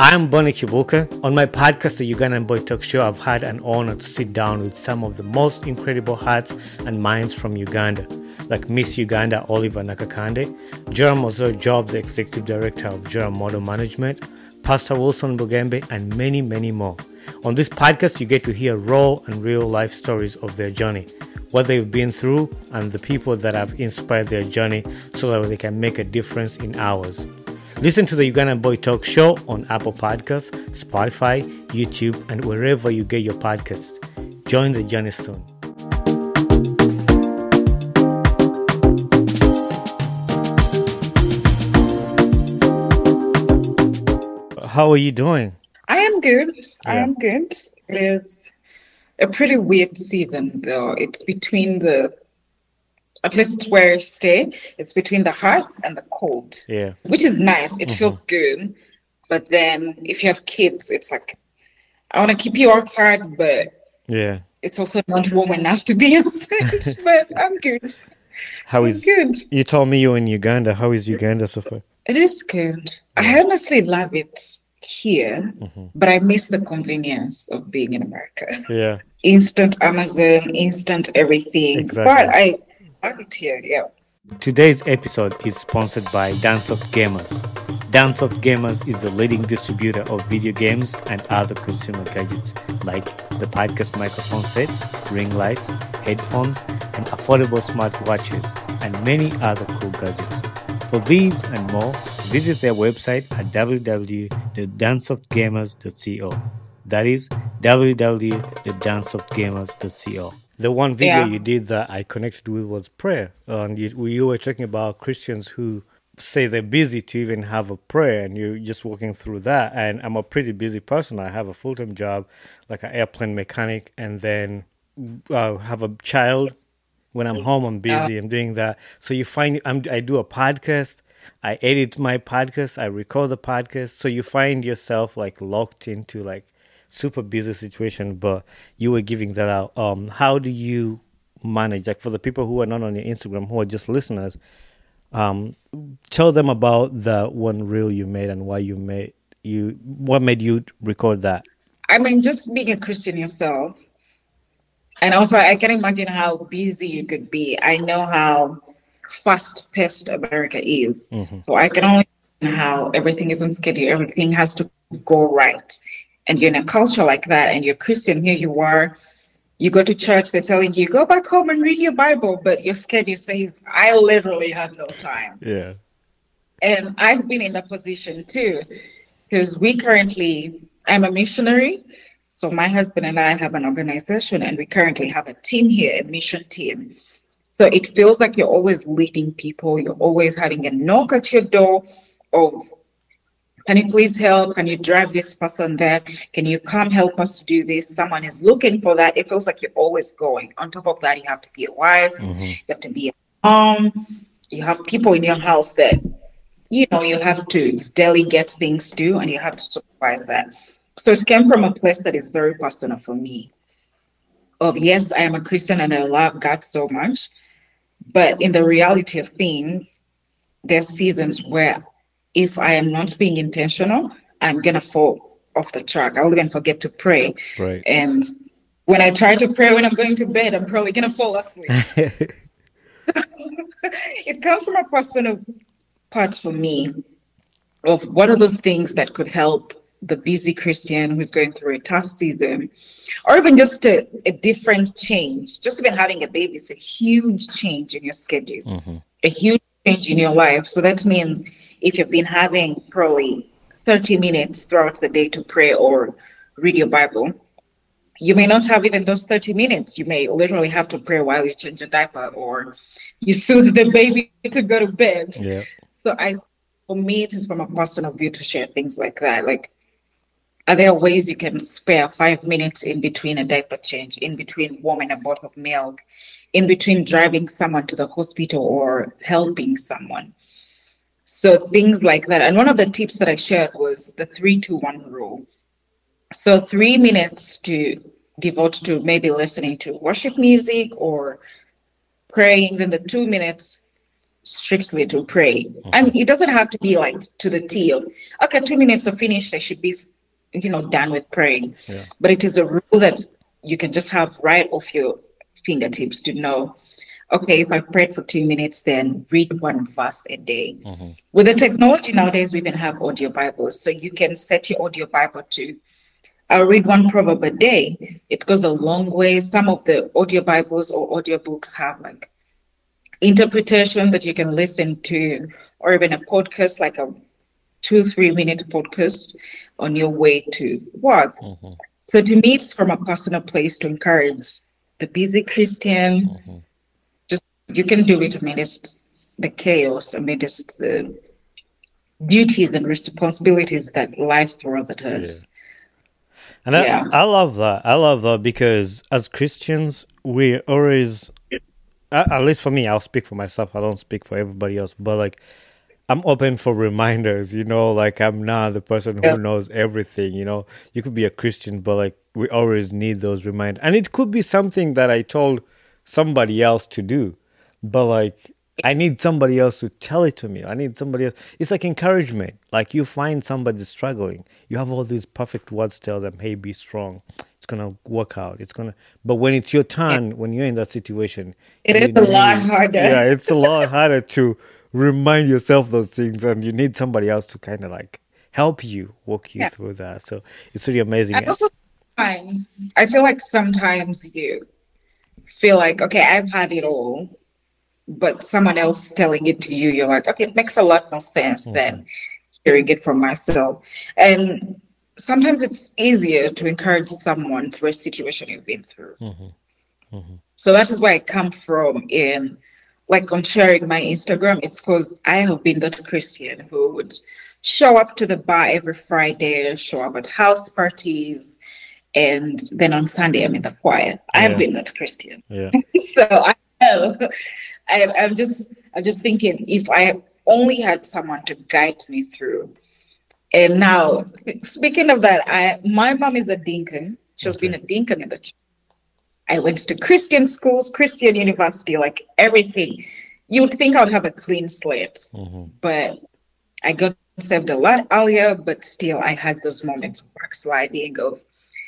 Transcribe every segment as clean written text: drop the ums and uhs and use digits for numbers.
I'm Bonnie Kibuka. On my podcast, the Ugandan Boy Talk Show, I've had an honor to sit down with some of the most incredible hearts and minds from Uganda, like Miss Uganda Oliver Nakakande, Joram Ozor Job, the Executive Director of Joram Model Management, Pastor Wilson Bugembe, and many, many more. On this podcast, you get to hear raw and real life stories of their journey, what they've been through, and the people that have inspired their journey so that they can make a difference in ours. Listen to the Ugandan Boy Talk Show on Apple Podcasts, Spotify, YouTube, and wherever you get your podcasts. Join the journey soon. How are you doing? I am good. I am good. It is a pretty weird season, though. It's between at least where I stay, it's between the hot and the cold. Yeah. Which is nice. It feels good. But then if you have kids, it's like, I want to keep you outside, but it's also not warm enough to be outside. But I'm good. Good? You told me you're in Uganda. How is Uganda so far? It is good. I honestly love it here, but I miss the convenience of being in America. Yeah. Instant Amazon, instant everything. Exactly. But I love it here, Today's episode is sponsored by Dansoft Gamers. Dansoft Gamers is the leading distributor of video games and other consumer gadgets like the podcast microphone sets, ring lights, headphones, and affordable smartwatches, and many other cool gadgets. For these and more, visit their website at www.dansoftgamers.co. That is www.dansoftgamers.co. The one video you did that I connected with was prayer. And you were talking about Christians who say they're busy to even have a prayer, and you're just walking through that. And I'm a pretty busy person. I have a full-time job, like an airplane mechanic, and then have a child. When I'm home, I'm busy. I'm doing that. So you find I do a podcast. I edit my podcast. I record the podcast. So you find yourself like locked into like super busy situation, but you were giving that out. How do you manage, like for the people who are not on your Instagram, who are just listeners, tell them about the one reel you made and why what made you record that? I mean, just being a Christian yourself. And also, I can imagine how busy you could be. I know how fast-paced America is. So I can only imagine how everything is on schedule. Everything has to go right. And you're in a culture like that, and you're Christian. Here you are. You go to church, they're telling you, go back home and read your Bible. But your schedule says, I literally have no time. Yeah. And I've been in that position too. Because I'm a missionary. So my husband and I have an organization, and we currently have a team here, a mission team. So it feels like you're always leading people. You're always having a knock at your door of, can you please help? Can you drive this person there? Can you come help us do this? Someone is looking for that. It feels like you're always going. On top of that, you have to be a wife. You have to be a mom. You have people in your house that, you have to delegate things to, and you have to supervise that. So it came from a place that is very personal for me. Of yes, I am a Christian and I love God so much. But in the reality of things, there's seasons where if I am not being intentional, I'm going to fall off the track. I'll even forget to pray. Right. And when I try to pray when I'm going to bed, I'm probably going to fall asleep. It comes from a personal part for me of what are those things that could help the busy Christian who's going through a tough season, or even just a different change. Just even having a baby is a huge change in your schedule, a huge change in your life. So that means if you've been having probably 30 minutes throughout the day to pray or read your Bible, you may not have even those 30 minutes. You may literally have to pray while you change a diaper or you soothe the baby to go to bed. Yeah. So for me, it is from a personal view to share things like that. Like, are there ways you can spare 5 minutes in between a diaper change, in between warming a bottle of milk, in between driving someone to the hospital or helping someone? So things like that. And one of the tips that I shared was the 3-2-1 rule. So 3 minutes to devote to maybe listening to worship music or praying, then the 2 minutes strictly to pray. Mm-hmm. And it doesn't have to be like to the T of, okay, 2 minutes are finished, I should be, done with praying. Yeah. But it is a rule that you can just have right off your fingertips to know, okay, if I've prayed for 2 minutes, then read one verse a day. Mm-hmm. With the technology nowadays, we even have audio Bibles. So you can set your audio Bible to, I'll read one proverb a day. It goes a long way. Some of the audio Bibles or audio books have like interpretation that you can listen to, or even a podcast, like a 2-3 minute podcast on your way to work. Mm-hmm. So to me, it's from a personal place to encourage the busy Christian. Mm-hmm. Just you can do it amidst the chaos, amidst the duties and responsibilities that life throws at us. And I love that. I love that because as Christians, we always, at least for me, I'll speak for myself. I don't speak for everybody else, but like, I'm open for reminders, like I'm not the person who knows everything, You could be a Christian, but like we always need those reminders. And it could be something that I told somebody else to do, but like I need somebody else to tell it to me. I need somebody else. It's like encouragement. Like you find somebody struggling. You have all these perfect words to tell them, hey, be strong. It's going to work out. But when it's your turn, when you're in that situation, it is a lot harder. Yeah, it's a lot harder to remind yourself those things, and you need somebody else to kind of like help you walk you through that. So it's really amazing. And also sometimes I feel like sometimes you feel like, okay, I've had it all, but someone else telling it to you, you're like, okay, it makes a lot more sense than hearing it from myself. And sometimes it's easier to encourage someone through a situation you've been through. So that is where I come from in like on sharing my Instagram. It's because I have been that Christian who would show up to the bar every Friday, show up at house parties, and then on Sunday I'm in the choir. I've been that Christian. Yeah. So I'm just thinking, if I only had someone to guide me through. And now, speaking of that, my mom is a deacon. She's been a deacon in the church. I went to Christian schools, Christian university, like everything. You would think I would have a clean slate, but I got saved a lot earlier, but still I had those moments of backsliding, of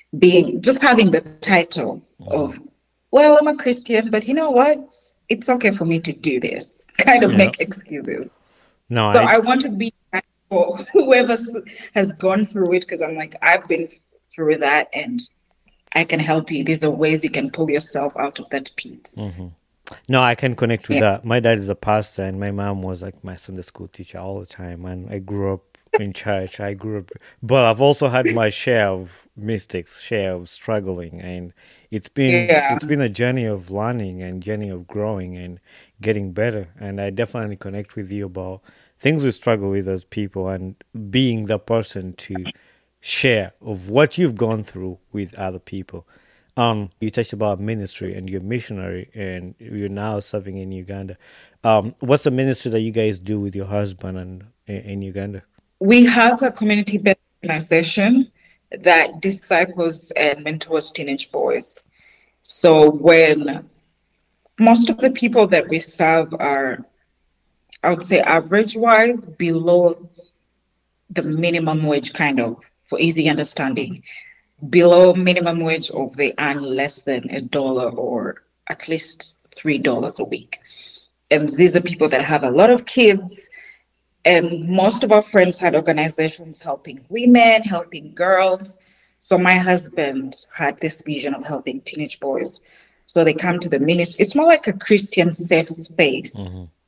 having the title of, well, I'm a Christian, but you know what? It's okay for me to do this, kind of make excuses. No, so I want to be for whoever has gone through it, because I'm like, I've been through that and I can help you. These are ways you can pull yourself out of that pit. No, I can connect with that. My dad is a pastor and my mom was like my Sunday school teacher all the time. And I grew up in church. But I've also had my share of mistakes, share of struggling. And it's been a journey of learning and journey of growing and getting better. And I definitely connect with you about things we struggle with as people and being the person to share of what you've gone through with other people. You touched about ministry and you're missionary and you're now serving in Uganda. What's the ministry that you guys do with your husband and in Uganda? We have a community-based organization that disciples and mentors teenage boys. So when most of the people that we serve are, I would say average-wise, below the minimum wage, kind of, for easy understanding, below minimum wage, or they earn less than $1 or at least $3 a week. And these are people that have a lot of kids. And most of our friends had organizations helping women, helping girls. So my husband had this vision of helping teenage boys. So they come to the ministry. It's more like a Christian safe space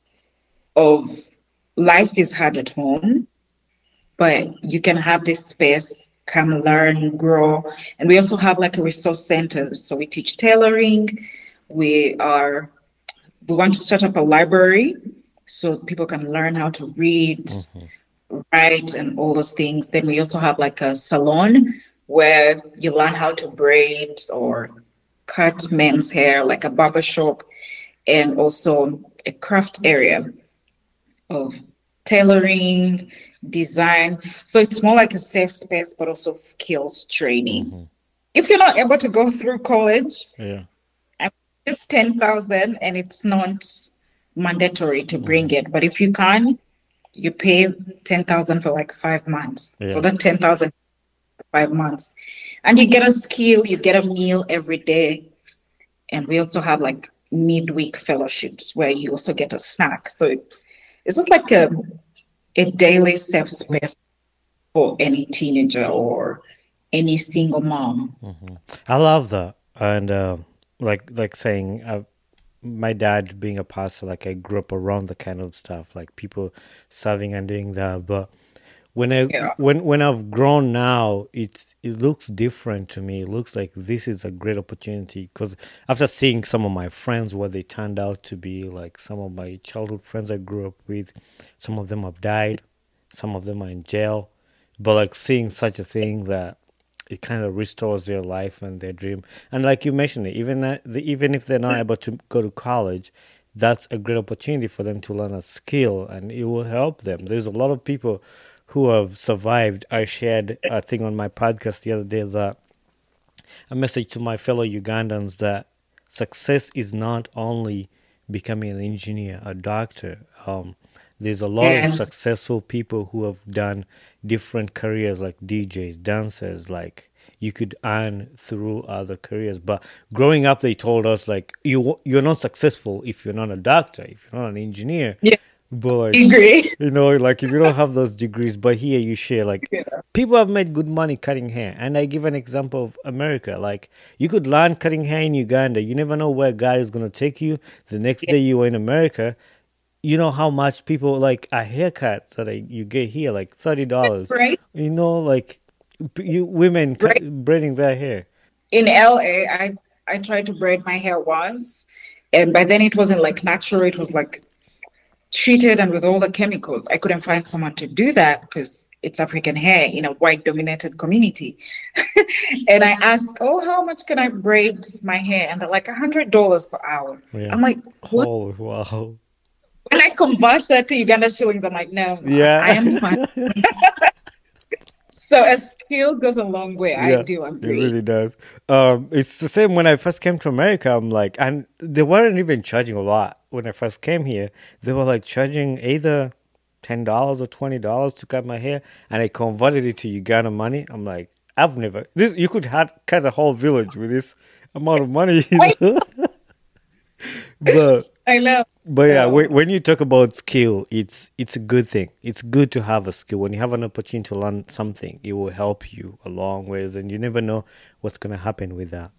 of life is hard at home, but you can have this space, come learn, grow. And we also have like a resource center. So we teach tailoring. We want to start up a library so people can learn how to read, write, and all those things. Then we also have like a salon where you learn how to braid or cut men's hair, like a barber shop, and also a craft area of tailoring, design. So it's more like a safe space, but also skills training. If you're not able to go through college, it's 10,000 and it's not mandatory to bring it. But if you can't, you pay 10,000 for like 5 months. So Yeah. that 10,000 for 5 months. And you get a skill, you get a meal every day. And we also have like midweek fellowships where you also get a snack. So it's just like a daily safe space for any teenager or any single mom. I love that. And like saying, my dad being a pastor, like I grew up around the kind of stuff, like people serving and doing that. But Yeah. when I've grown now, it looks different to me. It looks like this is a great opportunity because after seeing some of my friends, what they turned out to be, like some of my childhood friends I grew up with, some of them have died, some of them are in jail. But like seeing such a thing that it kind of restores their life and their dream. And like you mentioned, it, even if they're not able to go to college, that's a great opportunity for them to learn a skill, and it will help them. There's a lot of people who have survived. I shared a thing on my podcast the other day, that a message to my fellow Ugandans, that success is not only becoming an engineer, a doctor. There's a lot of Yes. successful people who have done different careers, like DJs, dancers, like you could earn through other careers. But growing up, they told us like you're not successful if you're not a doctor, if you're not an engineer. Yeah. But I like, agree. like if you don't have those degrees, but here you share, like Yeah. people have made good money cutting hair. And I give an example of America. Like you could learn cutting hair in Uganda. You never know where God is going to take you. The next day you are in America. You know how much people like a haircut that you get here, like $30. Right. Like you women Right. braiding their hair. In LA, I tried to braid my hair once, and by then it wasn't like natural. It was like treated and with all the chemicals. I couldn't find someone to do that because it's African hair in a white dominated community. And I asked, "Oh, how much can I braid my hair?" And they're like $100 per hour. Yeah. I'm like, what? Oh wow. When I convert that to Uganda shillings, I'm like, no, Yeah. I am fine. So a skill goes a long way. I Yeah, do it agree. really does. It's the same when I first came to America. I'm like, and they weren't even charging a lot when I first came here. They were like charging either $10 or $20 to cut my hair, and I converted it to Uganda money. I'm like, I've never this. You could cut a whole village with this amount of money, I, but. I know. But yeah, So, when you talk about skill, it's a good thing. It's good to have a skill. When you have an opportunity to learn something, it will help you a long ways, and you never know what's gonna happen with that.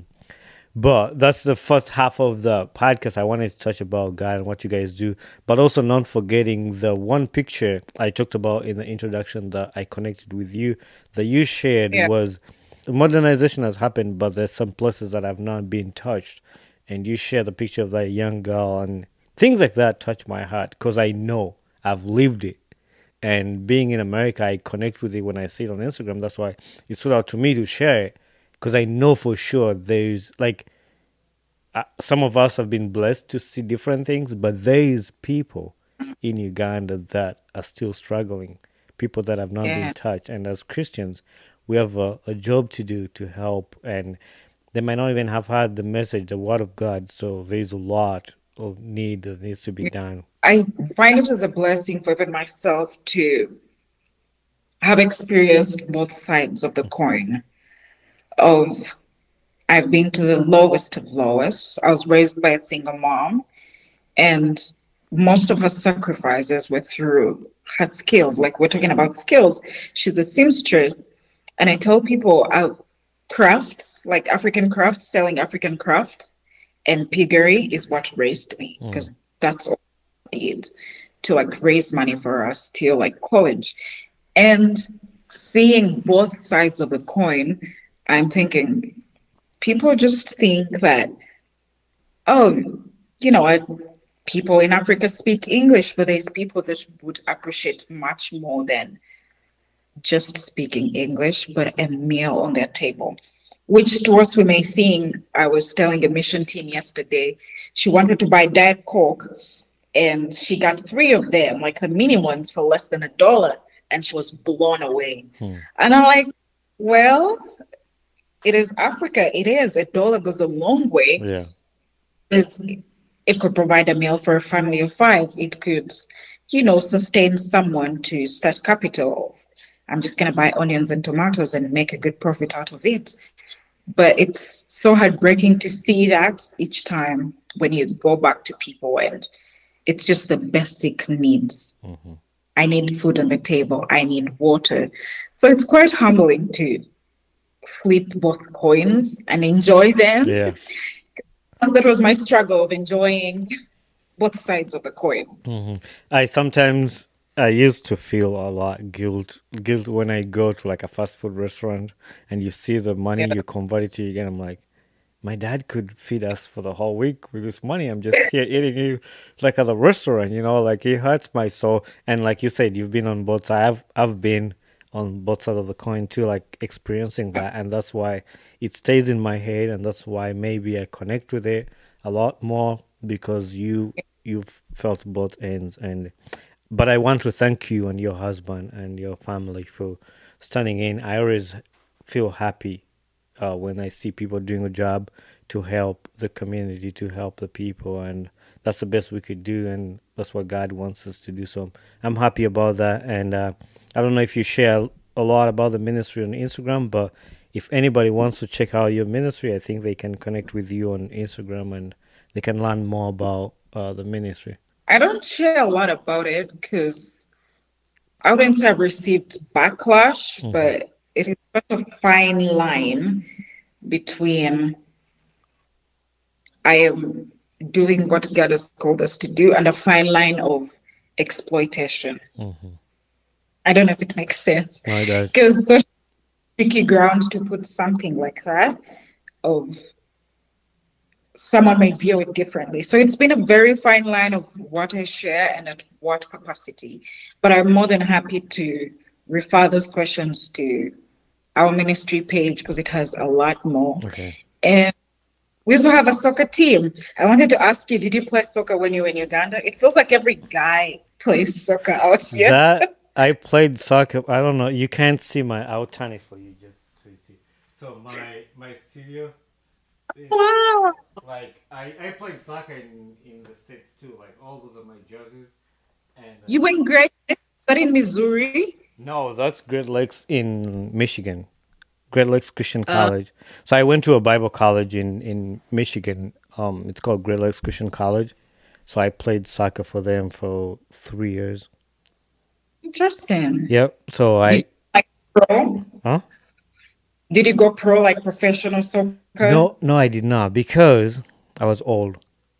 But that's the first half of the podcast. I wanted to touch about God and what you guys do, but also not forgetting the one picture I talked about in the introduction that I connected with you, that you shared, yeah. was modernization has happened, but there's some places that have not been touched. And you share the picture of that young girl, and things like that touch my heart because I know I've lived it. And being in America, I connect with it when I see it on Instagram. That's why it stood out to me to share it, because I know for sure there's like some of us have been blessed to see different things, but there is people in Uganda that are still struggling, people that have not been Yeah. touched. And as Christians, we have a job to do to help. And they might not even have had the message, the word of God. So there's a lot of need that needs to be done. I find it as a blessing for even myself to have experienced both sides of the coin. Of I've been to the lowest of lowest. I was raised by a single mom, and most of her sacrifices were through her skills. Like we're talking about skills. She's a seamstress, and I tell people crafts, like African crafts, selling African crafts, and piggery is what raised me because that's all I did to like raise money for us till like college. And seeing both sides of the coin, I'm thinking people just think that, oh, you know, people in Africa speak English, but there's people that would appreciate much more than just speaking English, but a meal on their table. Which to us we may think, I was telling a mission team yesterday, she wanted to buy Diet Coke and she got 3 of them, like the mini ones, for less than $1, and she was blown away. And I'm like, well, it is Africa. It is $1 goes a long way. Yeah. it could provide a meal for a family of five. It could, sustain someone to start capital. I'm just going to buy onions and tomatoes and make a good profit out of it. But it's so heartbreaking to see that each time when you go back to people, and it's just the basic needs. Mm-hmm. I need food on the table. I need water. So it's quite humbling to flip both coins and enjoy them. Yeah. And that was my struggle of enjoying both sides of the coin. Mm-hmm. I used to feel a lot guilt when I go to like a fast food restaurant and you see the money, Yeah. you convert it to again. I'm like, my dad could feed us for the whole week with this money. I'm just here eating it like at the restaurant, like it hurts my soul. And like you said, you've been on both sides. I've been on both sides of the coin too, like experiencing that. And that's why it stays in my head. And that's why maybe I connect with it a lot more because you've felt both ends. But I want to thank you and your husband and your family for standing in. I always feel happy when I see people doing a job to help the community, to help the people, and that's the best we could do, and that's what God wants us to do. So I'm happy about that, and I don't know if you share a lot about the ministry on Instagram, but if anybody wants to check out your ministry, I think they can connect with you on Instagram and they can learn more about the ministry. I don't share a lot about it because I wouldn't say I've received backlash, but it is such a fine line between I am doing what God has called us to do and a fine line of exploitation. I don't know if it makes sense. No, it does. Because such tricky ground to put something like that of someone may view it differently. So it's been a very fine line of what I share and at what capacity. But I'm more than happy to refer those questions to our ministry page because it has a lot more. Okay. And we also have a soccer team. I wanted to ask you, did you play soccer when you were in Uganda? It feels like every guy plays soccer out here. That I played soccer. I don't know. You can't see I'll turn it for you just to see. So my studio. Wow. Like I played soccer in the States too. Like all those are my jerseys. And You were in grade, but in Missouri? no, that's Great Lakes in Michigan. Great Lakes Christian College. So I went to a Bible college in Michigan. It's called Great Lakes Christian College. So I played soccer for them for 3 years. Interesting. Yep. So Did you like pro? huh? Did you go pro like professional soccer? No, I did not because I was old.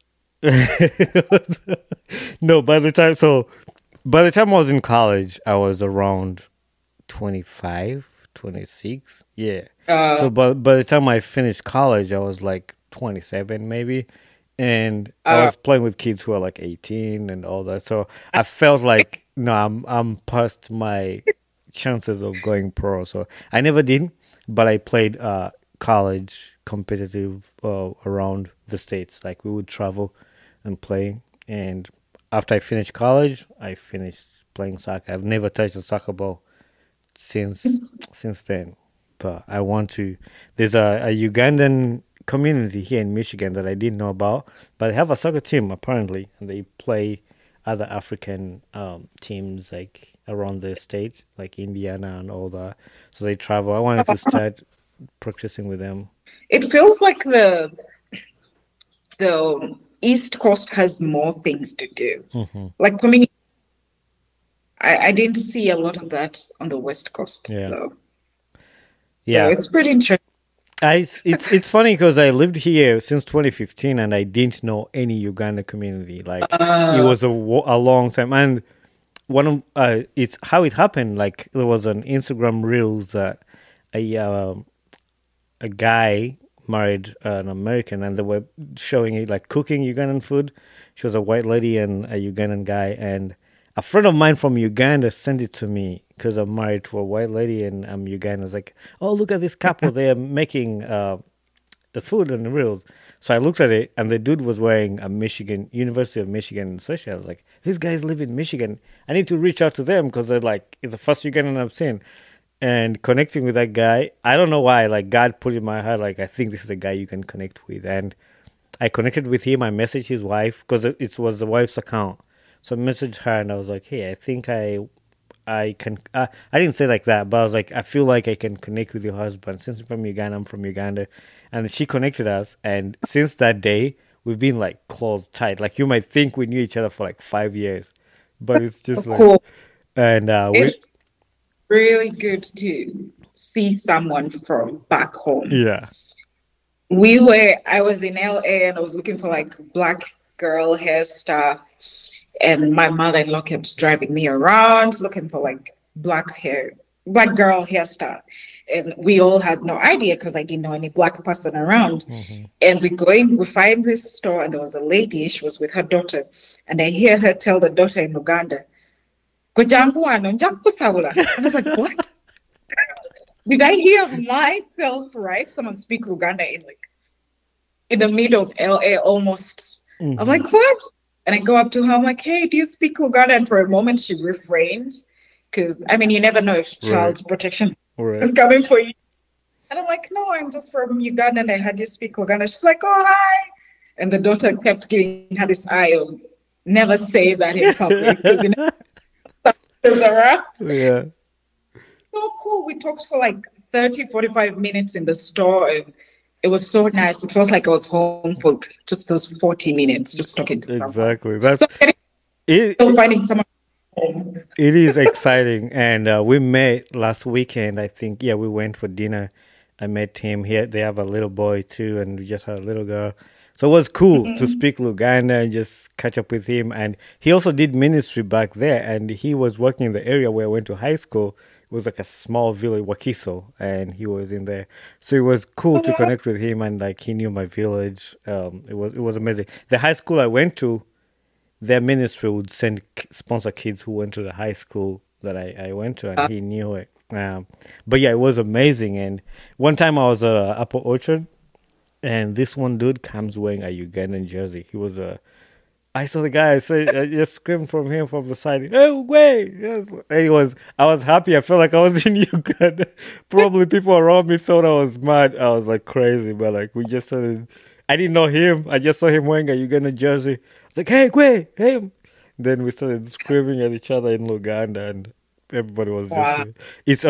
No, by the time I was in college, I was around 25, 26. Yeah. So by the time I finished college, I was like 27 maybe. And I was playing with kids who are like 18 and all that. So I felt like no, I'm past my chances of going pro. So I never did, but I played college competitive around the States. Like we would travel and play. And after I finished college, I finished playing soccer. I've never touched a soccer ball since then. But I want to. There's a Ugandan community here in Michigan that I didn't know about, but they have a soccer team apparently, and they play other African teams like around the states, like Indiana and all that. So they travel. I wanted to start practicing with them. It feels like the East Coast has more things to do. Like coming, I didn't see a lot of that on the West Coast. Yeah. Though. Yeah, So it's pretty interesting. It's funny because I lived here since 2015 and I didn't know any Uganda community. Like it was a long time, and one of it's how it happened. Like there was an Instagram reels that a guy married an American and they were showing it like cooking Ugandan food. She was a white lady and a Ugandan guy, and a friend of mine from Uganda sent it to me because I'm married to a white lady and I'm Ugandan. I was like, oh, look at this couple. They are making the food and the reels. So I looked at it and the dude was wearing a University of Michigan sweatshirt. I was like, these guys live in Michigan. I need to reach out to them because they're like, it's the first Ugandan I've seen. And connecting with that guy, I don't know why, like God put in my heart, like I think this is a guy you can connect with. And I connected with him. I messaged his wife because it was the wife's account. So I messaged her and I was like, hey, I think I can. I didn't say like that, but I was like, I feel like I can connect with your husband. Since you're from Uganda, I'm from Uganda, and she connected us. And since that day, we've been like close, tight. Like you might think we knew each other for like 5 years, but it's just like, Cool. and It's really good to see someone from back home. yeah, I was in LA and I was looking for like black girl hair stuff. And my mother-in-law kept driving me around looking for like black girl hair stuff. And we all had no idea because I didn't know any black person around. mm-hmm. And we find this store and there was a lady, she was with her daughter. And I hear her tell the daughter in Uganda, "Kujambu ano, njambu sawula." And I was like, what? Did I hear myself right? Someone speak Uganda in the middle of LA almost. Mm-hmm. I'm like, what? And I go up to her, I'm like, hey, do you speak Uganda? And for a moment she refrained because, I mean, you never know if child protection is coming for you. And I'm like, no, I'm just from Uganda and I heard you speak Uganda. She's like, oh, hi. And the daughter kept giving her this eye of never say that in public because you know is around. Yeah. So cool. We talked for like 30, 45 minutes in the store and it was so nice. It felt like I was home for just those 40 minutes, just talking to someone. Exactly. That's finding someone home. It is exciting. And we met last weekend, I think. Yeah, we went for dinner. I met him here. They have a little boy too, and we just had a little girl. So it was cool to speak Luganda and just catch up with him. And he also did ministry back there, and he was working in the area where I went to high school. It was like a small village, Wakiso, and he was in there. So it was cool to connect with him, and like he knew my village. It was amazing. The high school I went to, their ministry would sponsor kids who went to the high school that I went to, and he knew it. But yeah, it was amazing. And one time I was at Apple Orchard, and this one dude comes wearing a Ugandan jersey. He was I saw the guy. I just screamed from him from the side. Hey, wait! Yes. And I was happy. I felt like I was in Uganda. Probably people around me thought I was mad. I was like crazy, but like we just started. I didn't know him. I just saw him wearing a Ugandan jersey. I was like, "Hey, wait, hey!" Then we started screaming at each other in Luganda, and everybody was just.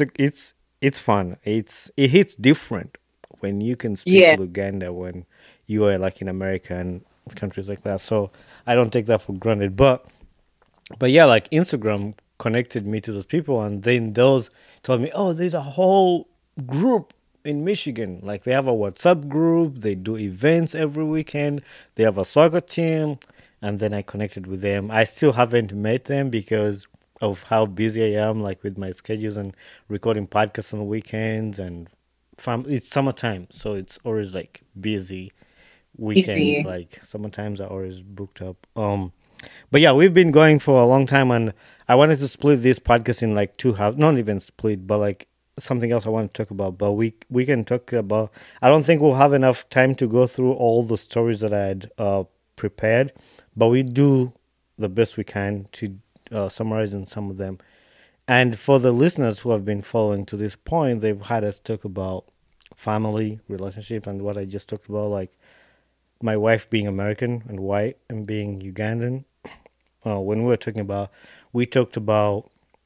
It's fun. It hits different when you can speak Luganda when you are like in America and countries like that. So I don't take that for granted. But yeah, like Instagram connected me to those people, and then those told me, oh, there's a whole group in Michigan. Like they have a WhatsApp group, they do events every weekend, they have a soccer team, and then I connected with them. I still haven't met them because of how busy I am, like with my schedules and recording podcasts on the weekends, and it's summertime, so it's always like busy weekends. Like sometimes are always booked up. But yeah, we've been going for a long time, and I wanted to split this podcast in like two halves. Not even split, but like something else I want to talk about. But we can talk about. I don't think we'll have enough time to go through all the stories that I had prepared, but we do the best we can to summarize in some of them. And for the listeners who have been following to this point, they've had us talk about family, relationship, and what I just talked about, like my wife being American and white and being Ugandan. When we talked about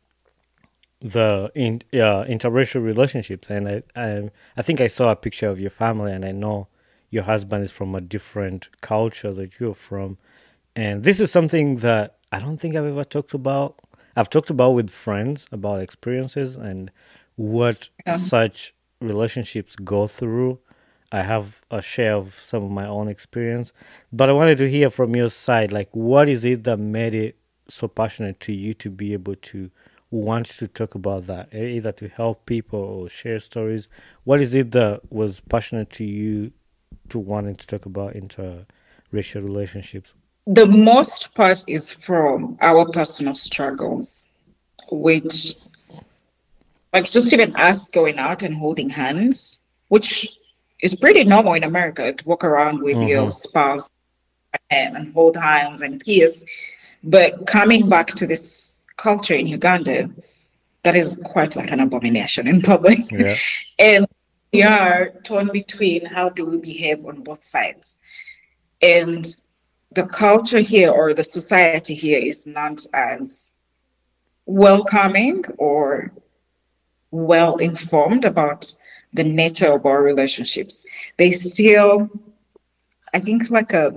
the interracial relationships, and I think I saw a picture of your family, and I know your husband is from a different culture that you're from, and this is something that I don't think I've ever talked about. I've talked about with friends about experiences and what such relationships go through. I have a share of some of my own experience, but I wanted to hear from your side, like what is it that made it so passionate to you to be able to want to talk about that, either to help people or share stories? What is it that was passionate to you to wanting to talk about interracial relationships? The most part is from our personal struggles, which, like, just even us going out and holding hands, which is pretty normal in America to walk around with your spouse and hold hands and kiss. But coming back to this culture in Uganda, that is quite like an abomination in public. Yeah. And we are torn between how do we behave on both sides. And the culture here or the society here is not as welcoming or well informed about the nature of our relationships. They still, I think,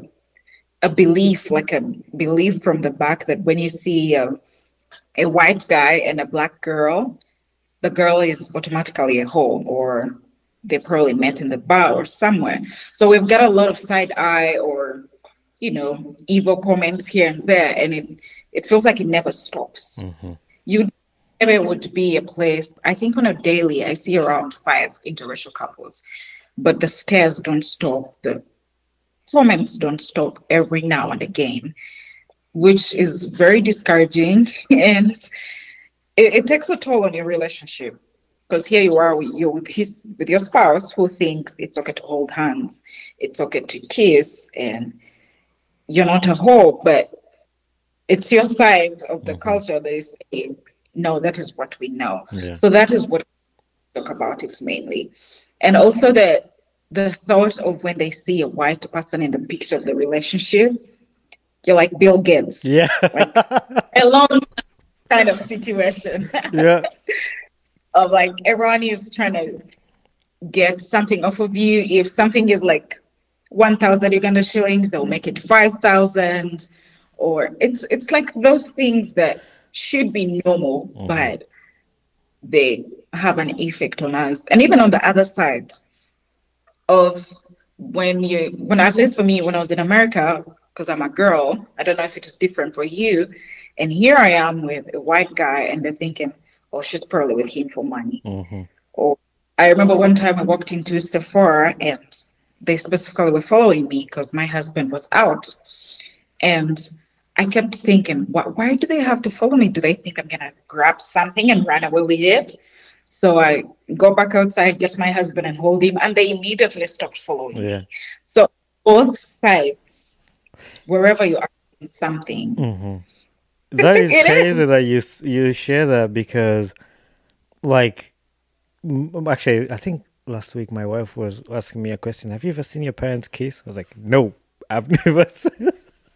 a belief, like a belief from the back that when you see a white guy and a black girl, the girl is automatically a hoe, or they probably met in the bar or somewhere. So we've got a lot of side eye or, evil comments here and there, and it feels like it never stops. Mm-hmm. You never would be a place, I think on a daily, I see around 5 interracial couples, but the stares don't stop, the comments don't stop every now and again, which is very discouraging. And it takes a toll on your relationship, because here you are, you're with your spouse who thinks it's okay to hold hands, it's okay to kiss, and you're not a whore, but it's your side of the culture that is saying, no, that is what we know. Yeah. So that is what we talk about it mainly. And also the thought of when they see a white person in the picture of the relationship, you're like Bill Gates. Yeah. Like a long kind of situation. Yeah. Of like everyone is trying to get something off of you. If something is like 1,000 Uganda shillings, they'll make it 5,000. Or it's like those things that should be normal, but they have an effect on us. And even on the other side of when at least for me, when I was in America, because I'm a girl, I don't know if it is different for you. And here I am with a white guy, and they're thinking, oh, she's probably with him for money. Mm-hmm. Or I remember one time I walked into Sephora, and they specifically were following me because my husband was out. And I kept thinking, why do they have to follow me? Do they think I'm going to grab something and run away with it? So I go back outside, get my husband and hold him, and they immediately stopped following me. So both sides, wherever you are, is something. Mm-hmm. That is crazy that you share that, because, like, actually, I think last week my wife was asking me a question. Have you ever seen your parents kiss? I was like, no, I've never seen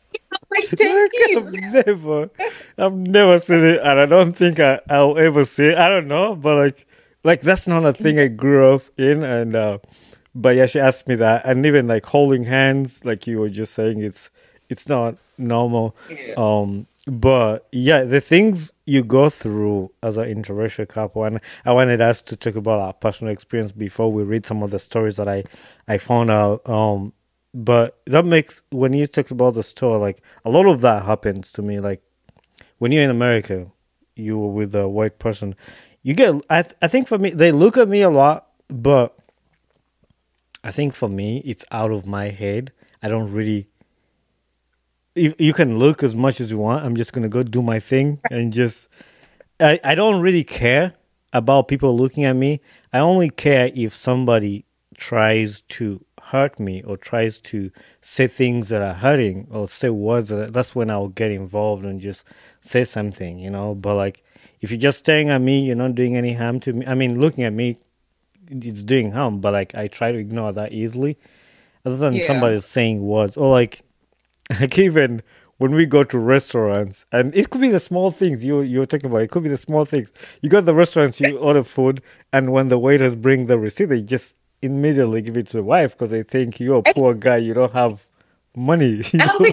I've never seen it, and I don't think I'll ever see it. I don't know, but like that's not a thing I grew up in. And but yeah, she asked me that, and even like holding hands, like you were just saying, it's not normal. Yeah. But yeah, the things you go through as an interracial couple, and I wanted us to talk about our personal experience before we read some of the stories that I found out. But that makes, when you talk about the store, like a lot of that happens to me. Like when you're in America, you were with a white person, you get, I think for me, they look at me a lot, but I think for me, it's out of my head. I don't really, you can look as much as you want. I'm just going to go do my thing and just, I don't really care about people looking at me. I only care if somebody tries to hurt me or tries to say things that are hurting or say words that's when I'll get involved and just say something, But like, if you're just staring at me, you're not doing any harm to me. I mean, looking at me, it's doing harm, but like I try to ignore that easily. Other than somebody saying words, or like even when we go to restaurants, and it could be the small things you're talking about. It could be the small things. You go to the restaurants, you order food, and when the waiters bring the receipt, they just immediately give it to the wife because they think you're a poor guy, you don't have money.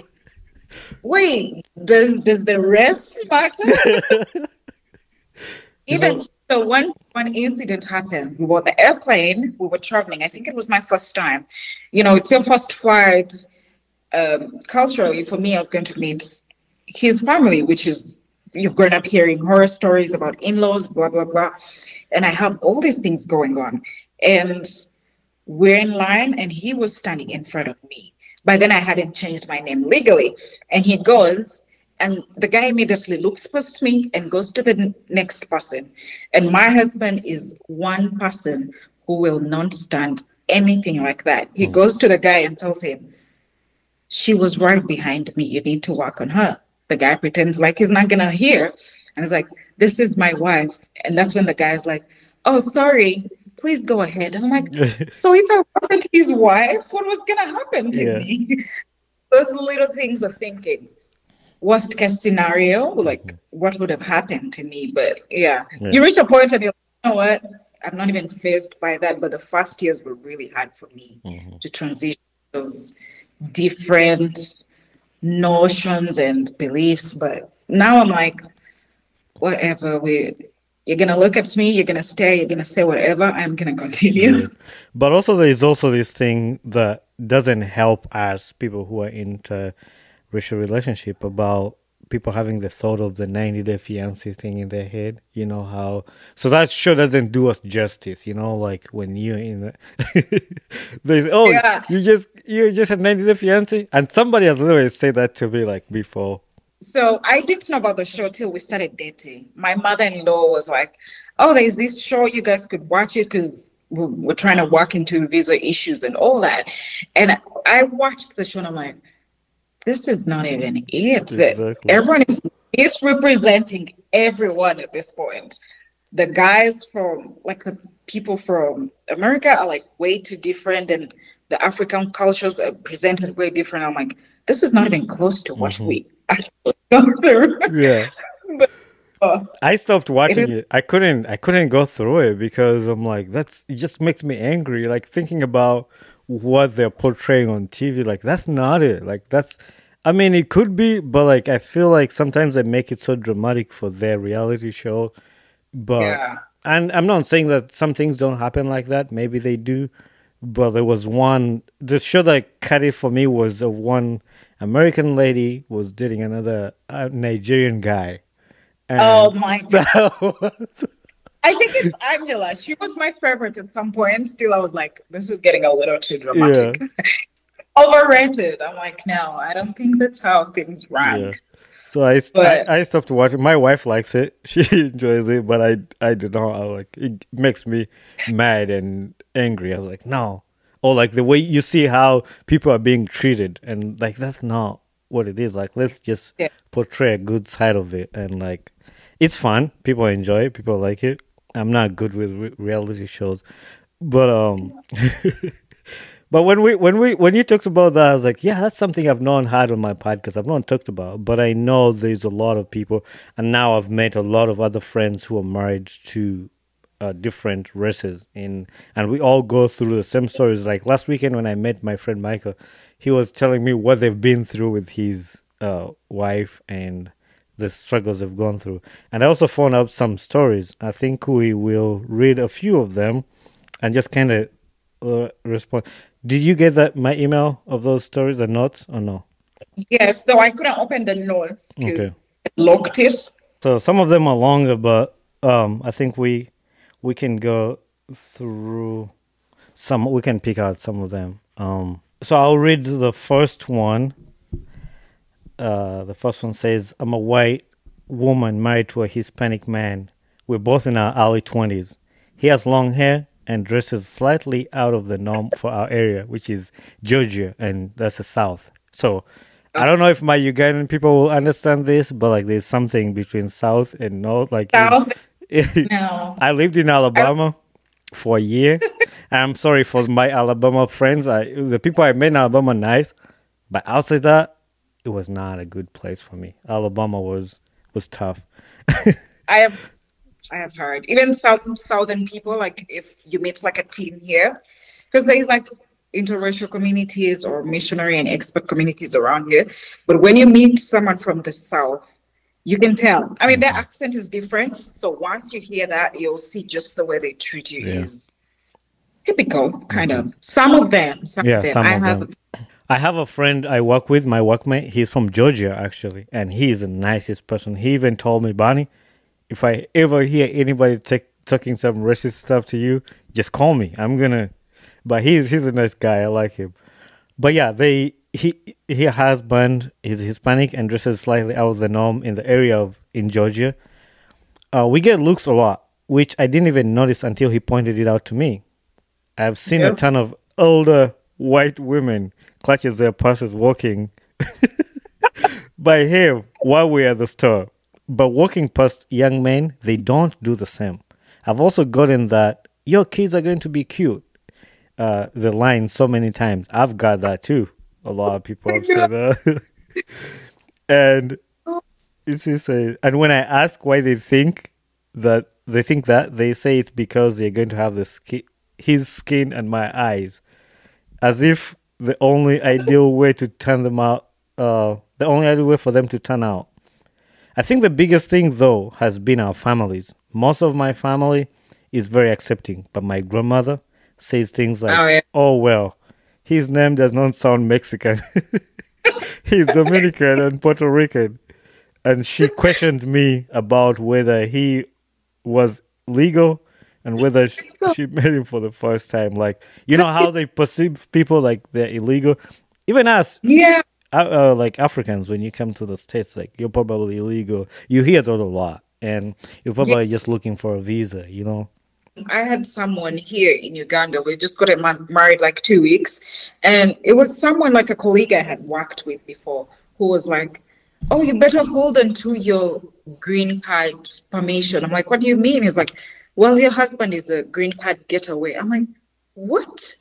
Wait, does the rest matter? Even so, one incident happened. We were on the airplane. We were traveling. I think it was my first time. It's your first flight. Culturally, for me, I was going to meet his family, which is, you've grown up hearing horror stories about in-laws, blah blah blah, and I have all these things going on, and we're in line, and he was standing in front of me. By then, I hadn't changed my name legally. And he goes, and the guy immediately looks past me and goes to the next person. And my husband is one person who will not stand anything like that. He goes to the guy and tells him, she was right behind me. You need to work on her. The guy pretends like he's not going to hear. And he's like, this is my wife. And that's when the guy's like, oh, sorry. Please go ahead. And I'm like, so if I wasn't his wife, what was going to happen to me? those little things of thinking. Worst case scenario, like what would have happened to me? But yeah, Yeah. you reach a point and you're like, you know what? I'm not even phased by that. But the first years were really hard for me to transition those different notions and beliefs. But now I'm like, whatever. You're gonna look at me. You're gonna stare. You're gonna say whatever. I'm gonna continue. Yeah. But also, there is also this thing that doesn't help us people who are into racial relationship about people having the thought of the 90-day fiance thing in their head. You know how? So that sure doesn't do us justice. You know, like when you're in the, there's, oh, Yeah. you just a 90-day fiance, and somebody has literally said that to me like before. So I didn't know about the show till we started dating. My mother-in-law was like, "Oh, there's this show. You guys could watch it because we're trying to work into visa issues and all that." And I watched the show and I'm like, "This is not even it. That Exactly. everyone is misrepresenting everyone at this point. The guys from like the people from America are like way too different, and the African cultures are presented way different." I'm like, "This is not even close to what we actually go through." Yeah. Uh, I stopped it watching is, it. I couldn't go through it because I'm like, it just makes me angry. Like thinking about what they're portraying on TV, like that's not it. Like I mean, it could be, but like I feel like sometimes they make it so dramatic for their reality show. But yeah. and I'm not saying that some things don't happen like that. Maybe they do. But there was the show that cut it for me was one American lady was dating another Nigerian guy. Oh And my God. that was, I think it's Angela. She was my favorite at some point. Still, I was like, this is getting a little too yeah, dramatic. Overrated. I'm like, no, I don't think that's how things yeah. rank. So I, st- But I stopped watching. My wife likes it; she enjoys it, but I do not. Like it makes me mad and angry. I was like, no, or like the way you see how people are being treated, and like that's not what it is. Like let's just yeah, portray a good side of it, and like it's fun. People enjoy it. People like it. I'm not good with reality shows, but But when you talked about that, I was like, yeah, that's something I've not had on my podcast. I've not talked about, but I know there's a lot of people, and now I've met a lot of other friends who are married to different races, and we all go through the same stories. Like last weekend when I met my friend Michael, he was telling me what they've been through with his wife and the struggles they've gone through. And I also found out some stories. I think we will read a few of them and just kind of respond. Did you get my email of those stories, the notes, or no? yes, though I couldn't open the notes Okay. because it locked it. So some of them are longer, but I think we can go through some. We can pick out some of them. So I'll read the first one. The first one says, "I'm a white woman married to a Hispanic man. We're both in our early 20s. He has long hair and dresses slightly out of the norm for our area, which is Georgia, and that's the South. So I don't know if my Ugandan people will understand this, but like there's something between South and North. Like South, no. I lived in Alabama for a year. I'm sorry for my Alabama friends. The people I met in Alabama are nice, but outside that, it was not a good place for me. Alabama was tough. I have I have heard. Even some southern people, like if you meet like a team here, because there's like interracial communities or missionary and expert communities around here. But when you meet someone from the south, you can tell. I mean, their accent is different. So once you hear that, you'll see just the way they treat you Yeah. is typical, kind of. Some of them, some Yeah, of them. some I of have them. I have a friend I work with, my workmate. He's from Georgia, actually, and he is the nicest person. He even told me, Bonnie, if I ever hear anybody talking some racist stuff to you, just call me. I'm gonna. But he's a nice guy. I like him. But yeah, he husband is Hispanic and dresses slightly out of the norm in the area of in Georgia. We get looks a lot, which I didn't even notice until he pointed it out to me. I've seen a Yep. ton of older white women clutches their purses walking by him while we're at the store. But walking past young men, they don't do the same. I've also gotten that your kids are going to be cute. The line so many times. I've got that too. A lot of people have said that. And it's say, and when I ask why they think that, they say it's because they're going to have his skin and my eyes, as if the only ideal way to turn them out, the only ideal way for them to turn out. I think the biggest thing though has been our families. Most of my family is very accepting, but my grandmother says things like, Oh yeah. "Oh well, his name does not sound Mexican. He's Dominican and Puerto Rican." And she questioned me about whether he was legal and whether she met him for the first time. Like, you know how they perceive people like they're illegal? Even us, Yeah. like Africans, when you come to the States, like, you're probably illegal. You hear that a lot. And you're Yeah. probably just looking for a visa, you know? I had someone here in Uganda. We just got married like 2 weeks, and it was someone like a colleague I had worked with before who was like, "Oh, you better hold on to your green card permission." I'm like, "What do you mean?" He's like, "Well, your husband is a green card getaway." I'm like, "What?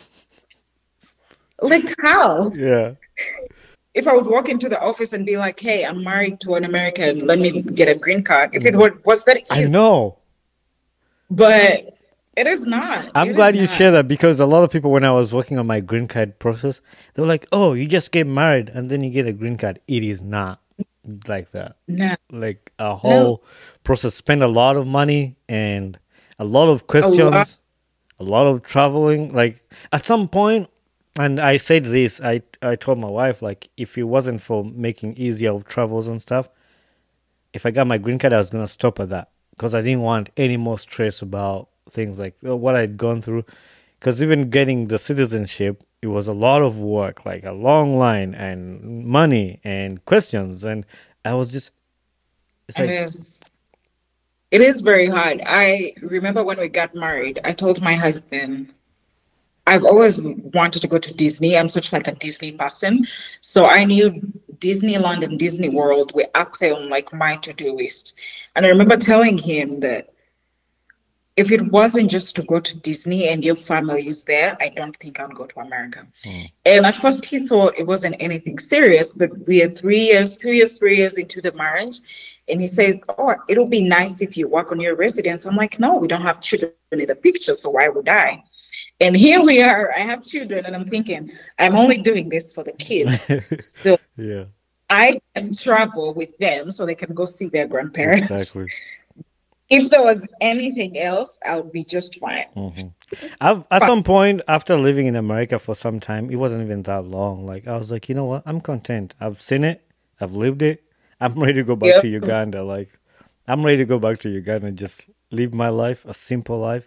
Like how?" Yeah. If I would walk into the office and be like, "Hey, I'm married to an American. Let me get a green card." If it was that I easy, know. but it is not. I'm It glad is you not. share that, because a lot of people, when I was working on my green card process, they were like, "Oh, you just get married and then you get a green card." It is not like that. No, Like, a no, whole process, spend a lot of money and a lot of a lot. questions, a lot of traveling. Like, at some point, and I said this, I told my wife, like, if it wasn't for making easier of travels and stuff, if I got my green card, I was gonna stop at that, because I didn't want any more stress about things like what I'd gone through. Because even getting the citizenship, it was a lot of work, like a long line and money and questions, and I was just, it's It like, is. It is very hard. I remember when we got married, I told my husband, I've always wanted to go to Disney. I'm such like a Disney person. So I knew Disneyland and Disney World were up there on like my to-do list. And I remember telling him that if it wasn't just to go to Disney and your family is there, I don't think I'd go to America. mm, And at first he thought it wasn't anything serious, but we are 3 years, 2 years, 3 years into the marriage. And he says, "Oh, it'll be nice if you work on your residence." I'm like, "No, we don't have children in the picture, so why would I?" And here we are, I have children, and I'm thinking, I'm only doing this for the kids. So yeah, I can travel with them so they can go see their grandparents. exactly. If there was anything else, I would be just fine. Hmm. At some point, after living in America for some time, it wasn't even that long. Like, I was like, you know what? I'm content. I've seen it. I've lived it. I'm ready to go back Yep. to Uganda. Like, I'm ready to go back to Uganda and just live my life, a simple life.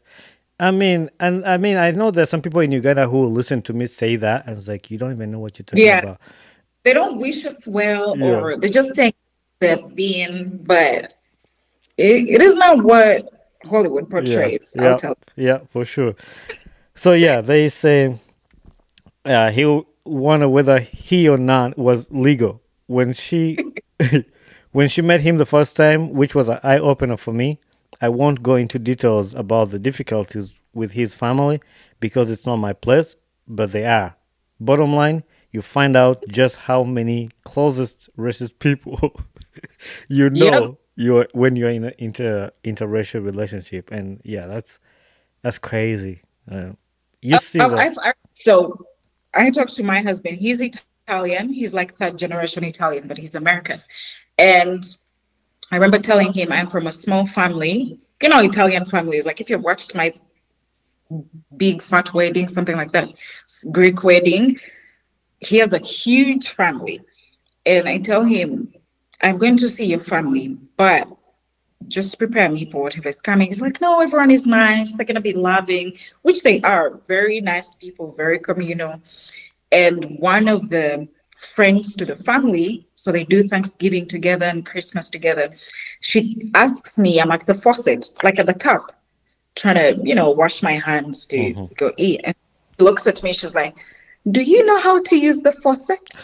I know there's some people in Uganda who will listen to me say that, and it's like, you don't even know what you're talking Yeah. about. They don't wish us well, Yeah, or they just think they're being, but it is not what Hollywood yeah, portrays. I'll yeah, tell yeah, for sure. So yeah, they say he wonder whether he or not was legal when she when she met him the first time, which was an eye opener for me. I won't go into details about the difficulties with his family because it's not my place, but they are. Bottom line, you find out just how many closest racist people you you. Yep. know you're when you're in an interracial relationship, and yeah, that's crazy. You see that? So I talked to my husband. He's Italian. He's like third generation Italian, but he's American. And I remember telling him I'm from a small family. You know, Italian families. Like if you watched my big fat wedding, something like that, Greek wedding, he has a huge family. And I tell him, I'm going to see your family, but just prepare me for whatever is coming. He's like, "No, everyone is nice. They're going to be loving," which they are. Very nice people, very communal. And one of the friends to the family, so they do Thanksgiving together and Christmas together, she asks me, I'm at the faucet, like at the top, trying to, wash my hands to Hmm. go eat. And she looks at me, she's like, "Do you know how to use the faucet?"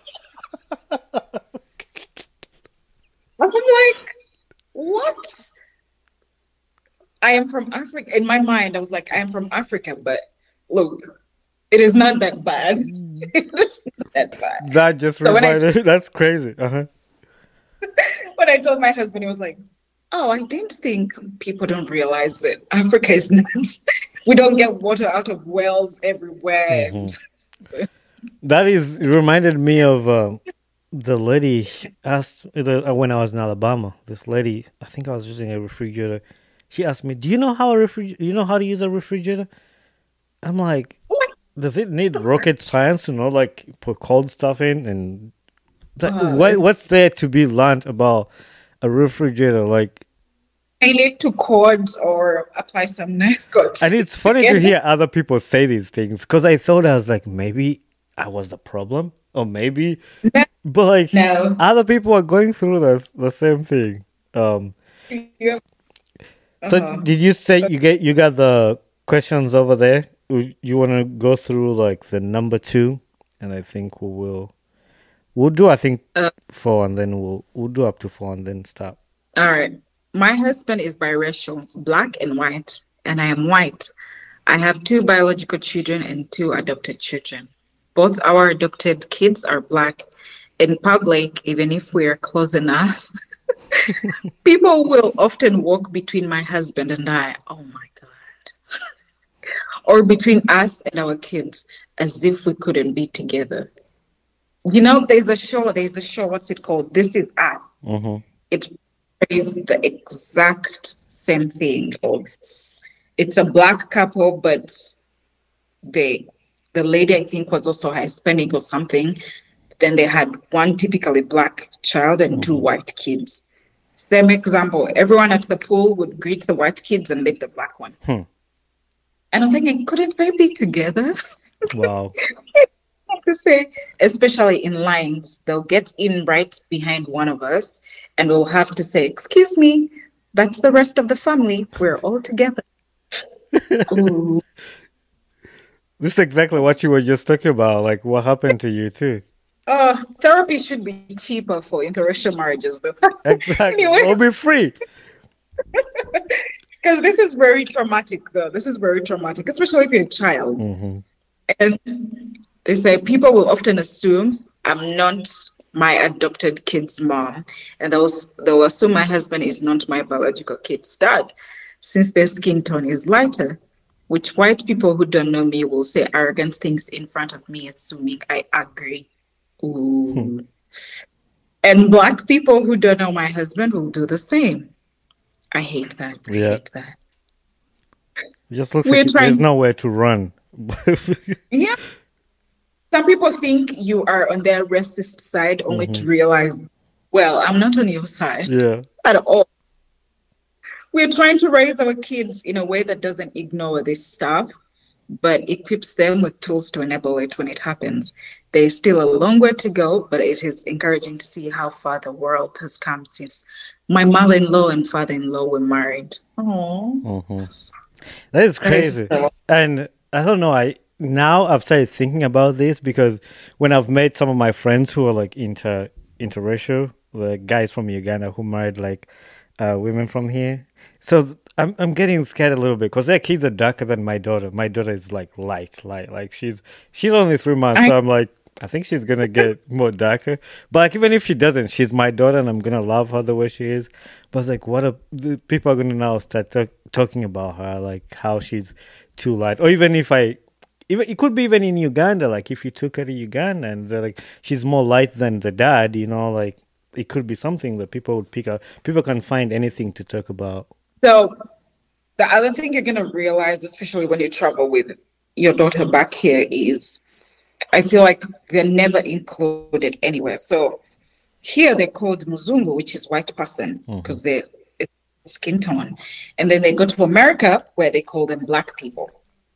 I'm like, "What?" I am from Africa. In my mind, I was like, I am from Africa, but look, It is not that bad. It is not that bad. That just So reminded me. That's crazy. Uh-huh. when I told my husband, he was like, "Oh, I didn't think people don't realize that Africa is not. We don't get water out of wells everywhere." That is it reminded me of the lady asked when I was in Alabama. This lady, I think I was using a refrigerator. She asked me, "Do you know how you know how to use a refrigerator?" I'm like, "Does it need rocket science to know like put cold stuff in and what's there to be learned about a refrigerator?" Like, I need to cord or apply some nice coats. and it's funny to hear other people say these things because I thought I was like, maybe I was the problem, or maybe, but like No. other people are going through the same thing. Yeah. So did you say you got the questions over there? You want to go through like the number 2, and I think we'll do I think 4, and then we'll do up to 4 and then stop. All right. My husband is biracial, black and white, and I am white. I have 2 biological children and 2 adopted children. Both our adopted kids are black. In public, even if we are close enough, people will often walk between my husband and I. Oh my God. Or between us and our kids, as if we couldn't be together. You know, there's a show, what's it called? This Is Us. It is the exact same thing. It's a black couple, but the lady, I think, was also Hispanic or something. Then they had 1 typically black child and 2 white kids. Same example. Everyone at the pool would greet the white kids and leave the black one. And I'm thinking, couldn't they be together? Wow. To say, especially in lines, they'll get in right behind one of us and we'll have to say, "Excuse me, that's the rest of the family. We're all together." Ooh. This is exactly what you were just talking about. Like, what happened to you too? Therapy should be cheaper for interracial marriages, though. Exactly. Anyway. It'll be free. Because this is very traumatic, though. This is very traumatic, especially if you're a child. And they say people will often assume I'm not my adopted kid's mom, and they'll assume my husband is not my biological kid's dad, since their skin tone is lighter. Which white people who don't know me will say arrogant things in front of me, assuming I agree. Ooh. And black people who don't know my husband will do the same. I hate that. I hate that. Just looks like there's nowhere to run. Yeah. Some people think you are on their racist side only to realize, well, I'm not on your side at all. We're trying to raise our kids in a way that doesn't ignore this stuff, but equips them with tools to enable it when it happens. There's still a long way to go, but it is encouraging to see how far the world has come since my mother-in-law and father-in-law were married. Oh, that is crazy. And I don't know, now I've started thinking about this because when I've met some of my friends who are like interracial, the guys from Uganda who married like women from here, so I'm getting scared a little bit because their kids are darker than my daughter. My daughter is like light, like she's only 3 months, so I'm like, I think she's gonna get more darker. But like, even if she doesn't, she's my daughter, and I'm gonna love her the way she is. But it's like, the people are gonna now start talking about her, like how she's too light, or even it could be even in Uganda, like if you took her to Uganda and they're like she's more light than the dad, you know, like it could be something that people would pick up. People can find anything to talk about. So the other thing you're going to realize, especially when you travel with your daughter back here, is I feel like they're never included anywhere. So here they're called Muzungu, which is white person, because they're skin tone. And then they go to America where they call them black people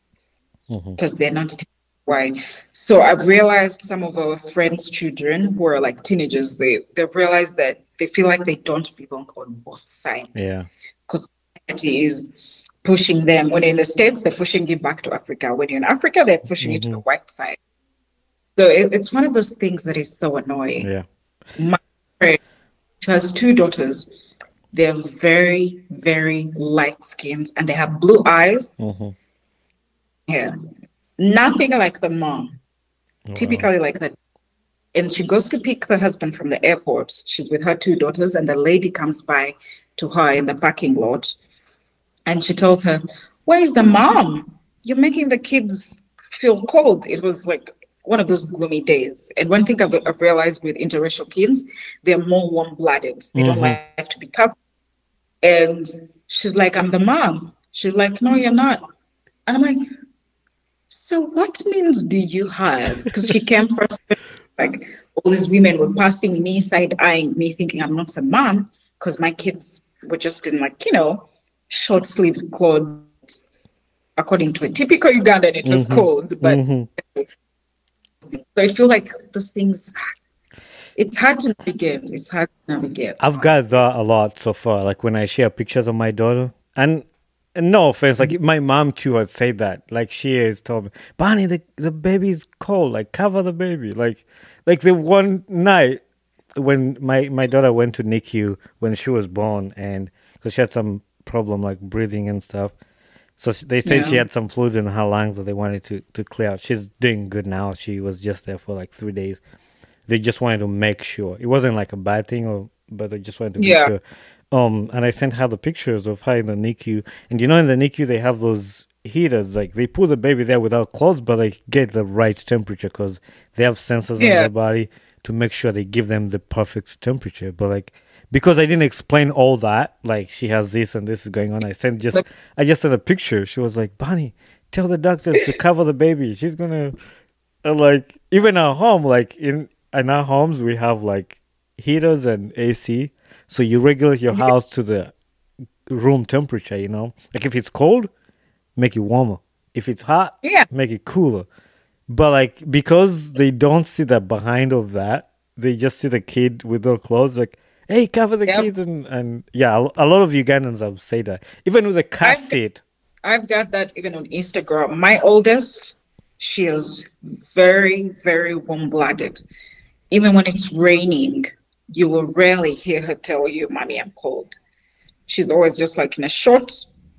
because they're not white. So I've realized some of our friends' children who are like teenagers, they've realized that they feel like they don't belong on both sides. Yeah. Because society is pushing them. When you're in the States, they're pushing you back to Africa. When you're in Africa, they're pushing you to the white side. So it's one of those things that is so annoying. Yeah. My friend has 2 daughters. They're very, very light skinned and they have blue eyes. Yeah. Nothing like the mom. Wow. Typically like that. And she goes to pick the husband from the airport. She's with her two daughters, and the lady comes by to her in the parking lot. And she tells her, "Where's the mom? You're making the kids feel cold." It was like one of those gloomy days. And one thing I've realized with interracial kids, they're more warm-blooded. They don't like to be covered. And she's like, "I'm the mom." She's like, "No, you're not." And I'm like, "So what means do you have?" Because she came first, like all these women were passing me, side-eyeing me, thinking I'm not a mom, because my kids were just in like, short sleeved clothes. According to a typical Ugandan, it was cold, but so it feels like those things. It's hard to navigate. It's hard to navigate. I've got that a lot so far. Like when I share pictures of my daughter, and no offense, like my mom too has said that. Like she has told me, "Bonnie, the baby's cold. Like cover the baby." Like the one night when my daughter went to NICU when she was born, and because she had some problem like breathing and stuff. So they said she had some fluids in her lungs that they wanted to clear out. She's doing good now. She was just there for like 3 days. They just wanted to make sure. It wasn't like a bad thing, but they just wanted to be sure. And I sent her the pictures of her in the NICU. And in the NICU, they have those heaters. Like they put the baby there without clothes, but they get the right temperature because they have sensors on their body to make sure they give them the perfect temperature. But like, because I didn't explain all that, like she has this and this is going on, I just sent a picture. She was like, "Bonnie, tell the doctors to cover the baby. She's gonna," like even our home, like in our homes, we have like heaters and AC, so you regulate your house to the room temperature. Like if it's cold, make it warmer. If it's hot, make it cooler. But like because they don't see the behind of that, they just see the kid with no clothes, like, "Hey, cover the kids," and yeah, a lot of Ugandans have said that. Even with a car seat. I've got that even on Instagram. My oldest, she is very, very warm-blooded. Even when it's raining, you will rarely hear her tell you, "Mommy, I'm cold." She's always just like in a short,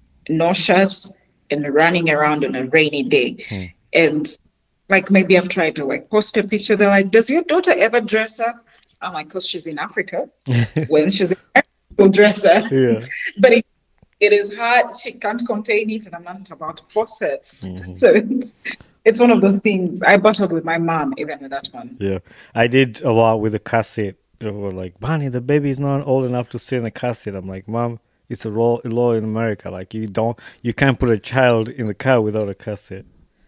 no shirts, and running around on a rainy day. And like maybe I've tried to like post a picture. They're like, "Does your daughter ever dress up?" I'm like, "Because she's in Africa. When she's in Africa, she'll dress up." But it is hard. She can't contain it, and I'm not about to force her. So it's one of those things. I battled with my mom even with that one. Yeah, I did a lot with the car seat. They were like, "Bonnie, the baby's not old enough to sit in the car seat." I'm like, "Mom, it's a law in America. Like you can't put a child in the car without a car seat."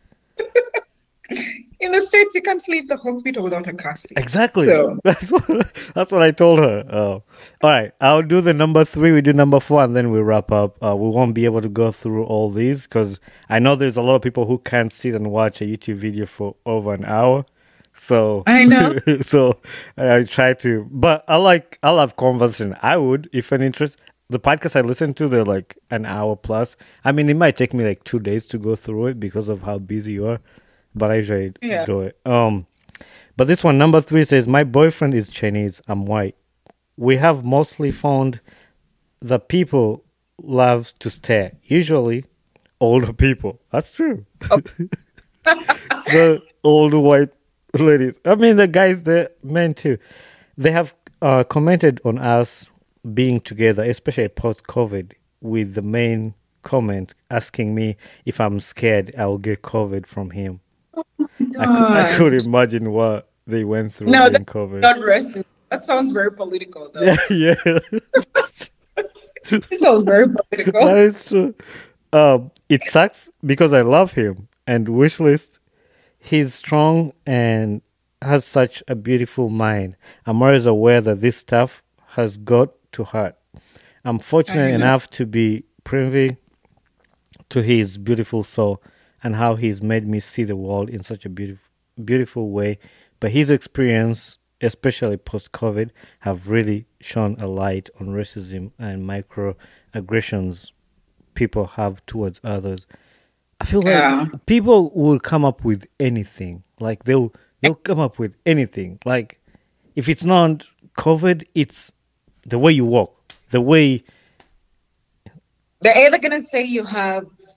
In the States, you can't leave the hospital without a car seat. Exactly. So that's what I told her. All right, I'll do the number 3. We do number 4, and then we wrap up. We won't be able to go through all these because I know there's a lot of people who can't sit and watch a YouTube video for over an hour. So I know. So I try to, but I love conversation. I would, if an interest. The podcast I listen to, they're like an hour plus. I mean, it might take me like 2 days to go through it because of how busy you are. But I usually do it. But this one, number 3, says, "My boyfriend is Chinese. I'm white. We have mostly found the people love to stare. Usually, older people." That's true. The old white ladies. I mean, the guys, the men too. They have commented on us being together, especially post-COVID, with the main comments asking me if I'm scared I'll get COVID from him. I could imagine what they went through during COVID. Not racist. That sounds very political, though. Yeah. It sounds very political. That is true. It sucks because I love him and wish list. He's strong and has such a beautiful mind. I'm always aware that this stuff has got to hurt. I'm fortunate enough to be privy to his beautiful soul and how he's made me see the world in such a beautiful way. But his experience, especially post-COVID, have really shone a light on racism and microaggressions people have towards others. I feel like people will come up with anything. Like they'll come up with anything. Like if it's not COVID, it's the way you walk, the way. They're either gonna say you have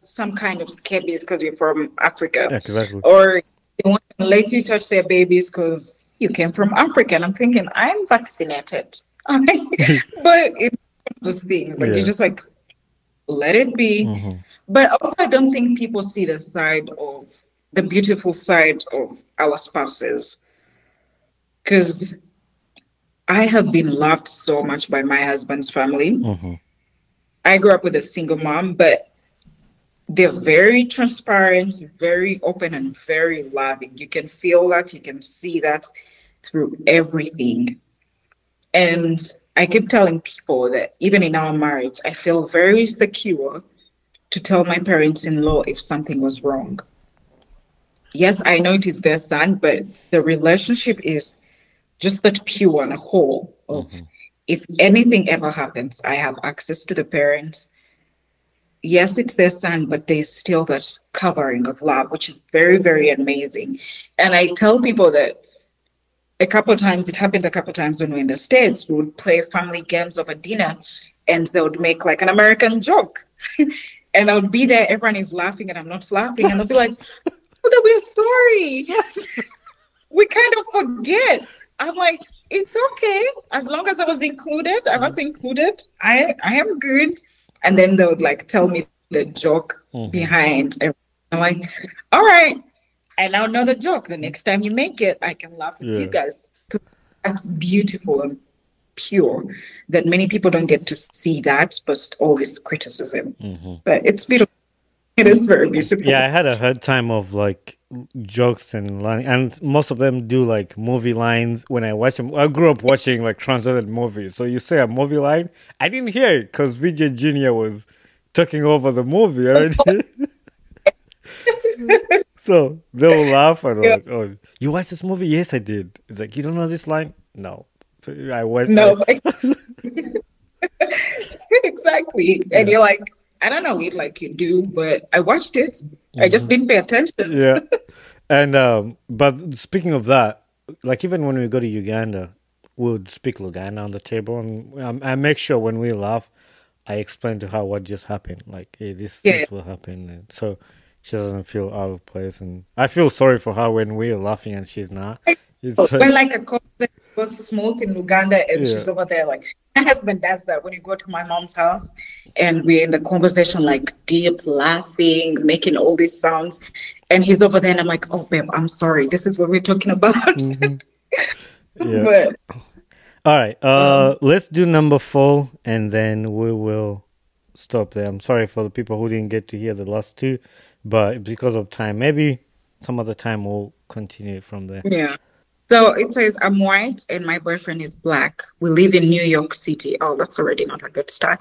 some kind of scabies because you're from Africa, Exactly. or they won't let you touch their babies because you came from Africa. And I'm thinking, I'm vaccinated. But it's one of those things, like, you Yeah. just like, let it be. Mm-hmm. But also, I don't think people see the beautiful side of our spouses, because I have been loved so much by my husband's family. Mm-hmm. I grew up with a single mom, but they're very transparent, very open, and very loving. You can feel that, you can see that through everything. And I keep telling people that even in our marriage, I feel very secure to tell my parents in law if something was wrong. Yes, I know it is their son, but the relationship is just that pure and whole of, Mm-hmm. if anything ever happens, I have access to the parents. Yes, it's their son, but there's still that covering of love, which is very, very amazing. And I tell people that it happened a couple of times when we were in the States, we would play family games over dinner and they would make like an American joke. And I would be there, everyone is laughing and I'm not laughing. And they'll be like, oh, we're sorry. Yes. We kind of forget. I'm like, it's okay. As long as I was included, I am good. And then they would like tell me the joke behind. And I'm like, all right, I now know the joke. The next time you make it, I can laugh with you guys. Because that's beautiful and pure, that many people don't get to see that, but all this criticism. But it's beautiful. It is very beautiful. Yeah, I had a hard time of like jokes and line, and most of them do like movie lines when I watch them. I grew up watching like translated movies, so you say a movie line, I didn't hear it because Vijay Jr. was talking over the movie. So they will laugh and like, "Oh, you watched this movie? Yes, I did." It's like, you don't know this line? No, I watched. No, exactly. And you're like, I don't know it like you do, but I watched it. I just didn't pay attention. Yeah. And but speaking of that, like even when we go to Uganda, we'll speak Luganda on the table, and I make sure when we laugh, I explain to her what just happened. Like, hey, this will happen, and so she doesn't feel out of place. And I feel sorry for her when we're laughing and she's not. It's when like a cousin was smooth in Uganda and she's over there, like my husband does that when you go to my mom's house and we're in the conversation, like deep laughing, making all these sounds, and he's over there and I'm like, oh babe, I'm sorry, this is what we're talking about. But all right, let's do number 4 and then we will stop there. I'm sorry for the people who didn't get to hear the last 2, but because of time, maybe some other time we'll continue from there. Yeah. So it says, I'm white and my boyfriend is black. We live in New York City. Oh, that's already not a good start.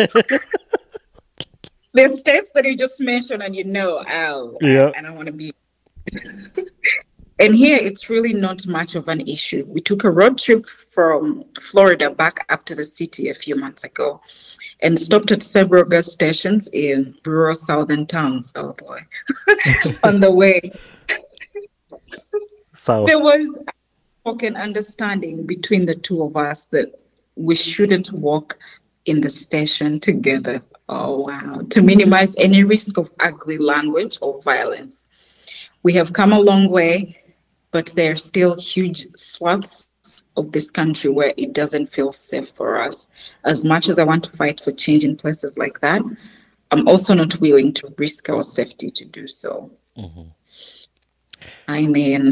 There's steps that you just mentioned and I don't want to be. And here it's really not much of an issue. We took a road trip from Florida back up to the city a few months ago and stopped at several gas stations in rural southern towns. Oh boy. On the way. So there was an understanding between the two of us that we shouldn't walk in the station together. Oh, wow. To minimize any risk of ugly language or violence. We have come a long way, but there are still huge swaths of this country where it doesn't feel safe for us. As much as I want to fight for change in places like that, I'm also not willing to risk our safety to do so. I mean,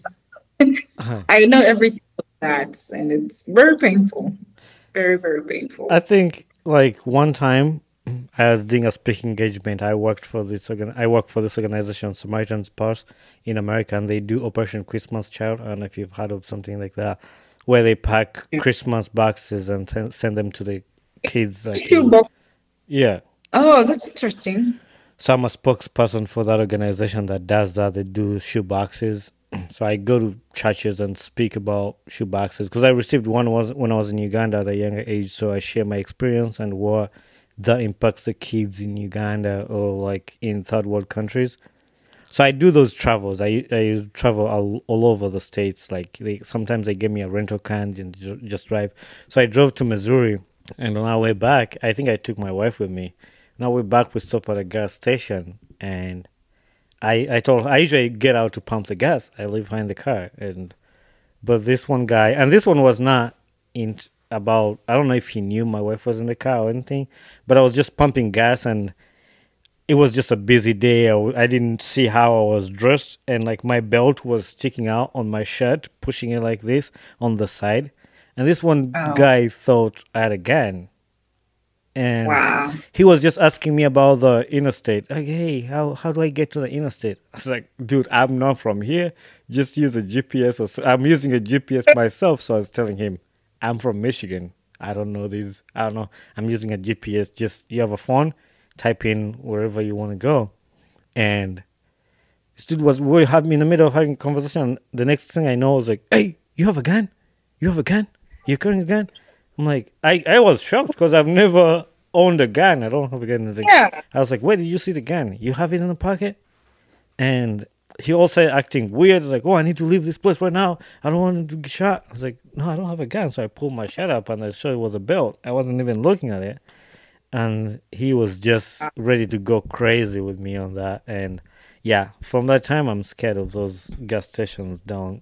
I know everything of that, and it's very painful. Very, very painful. I think like one time I was doing a speaking engagement. I work for this organization, Samaritan's Purse, in America, and they do Operation Christmas Child. I don't know if you've heard of something like that, where they pack Christmas boxes and send them to the kids. Like, yeah. Oh, that's interesting. So I'm a spokesperson for that organization that does that. They do shoe boxes. So I go to churches and speak about shoe boxes because I received one when I was in Uganda at a younger age. So I share my experience and what that impacts the kids in Uganda or like in third world countries. So I do those travels. I travel all over the states. Like sometimes they give me a rental car and just drive. So I drove to Missouri, and on our way back, I think I took my wife with me. Now we're back. We stop at a gas station, and I usually get out to pump the gas. I leave behind the car, and but this one guy, and this one was not in about. I don't know if he knew my wife was in the car or anything, but I was just pumping gas, and it was just a busy day. I didn't see how I was dressed, and like my belt was sticking out on my shirt, pushing it like this on the side. And this one Oh, guy thought I had a gun, and wow. he was just asking me about the interstate. Like, hey, how do I get to the interstate? I was like, dude, I'm not from here. Just use a GPS. Or so. I'm using a GPS myself, so I was telling him, I'm from Michigan. I don't know these. I don't know. I'm using a GPS. Just you have a phone, type in wherever you want to go, and this dude was we had me in the middle of having a conversation. The next thing I know, I was like, "Hey, you have a gun? You have a gun? You're carrying a gun?" I'm like, I was shocked because I've never owned a gun. I don't have a gun. He's like, Yeah. I was like, "Where did you see the gun? You have it in the pocket?" And he also acting weird. He's like, "Oh, I need to leave this place right now. I don't want to get shot." I was like, "No, I don't have a gun." So I pulled my shirt up and I saw it was a belt. I wasn't even looking at it, and he was just ready to go crazy with me on that. And yeah, from that time, I'm scared of those gas stations down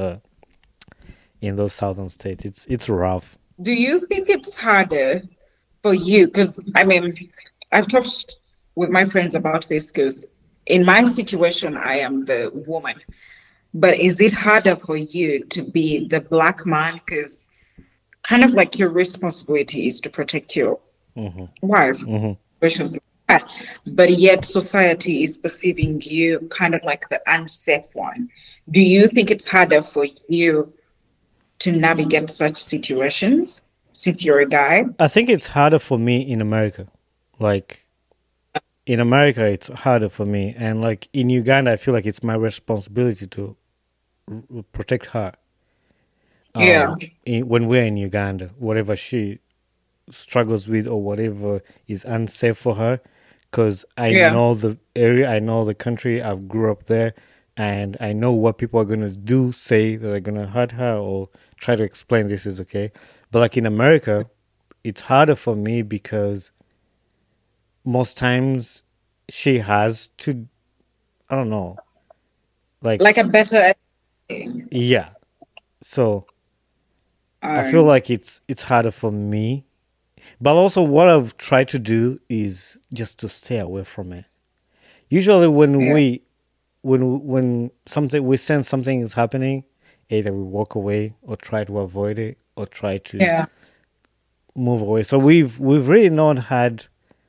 in those southern states. It's rough. Do you think it's harder for you? Because I mean, I've talked with my friends about this because in my situation, I am the woman. But is it harder for you to be the black man? Because kind of like your responsibility is to protect your Hmm. wife, Hmm. situations like that. But yet society is perceiving you kind of like the unsafe one. Do you think it's harder for you to navigate such situations since you're a guy? I think it's harder for me in America. Like in America, it's harder for me, and like in Uganda, I feel like it's my responsibility to protect her. Yeah, When we're in Uganda, whatever she struggles with or whatever is unsafe for her, because I yeah, know the area, I know the country, I've grew up there, and I know what people are gonna do, say that are gonna hurt her or try to explain this is okay. But like in America, it's harder for me because most times she has to, I don't know, like like a better. yeah. So I feel Um, like it's harder for me. But also, what I've tried to do is just to stay away from it. Usually, yeah, when something we sense something is happening, either we walk away or try to avoid it or try to yeah. move away. So we've really not had,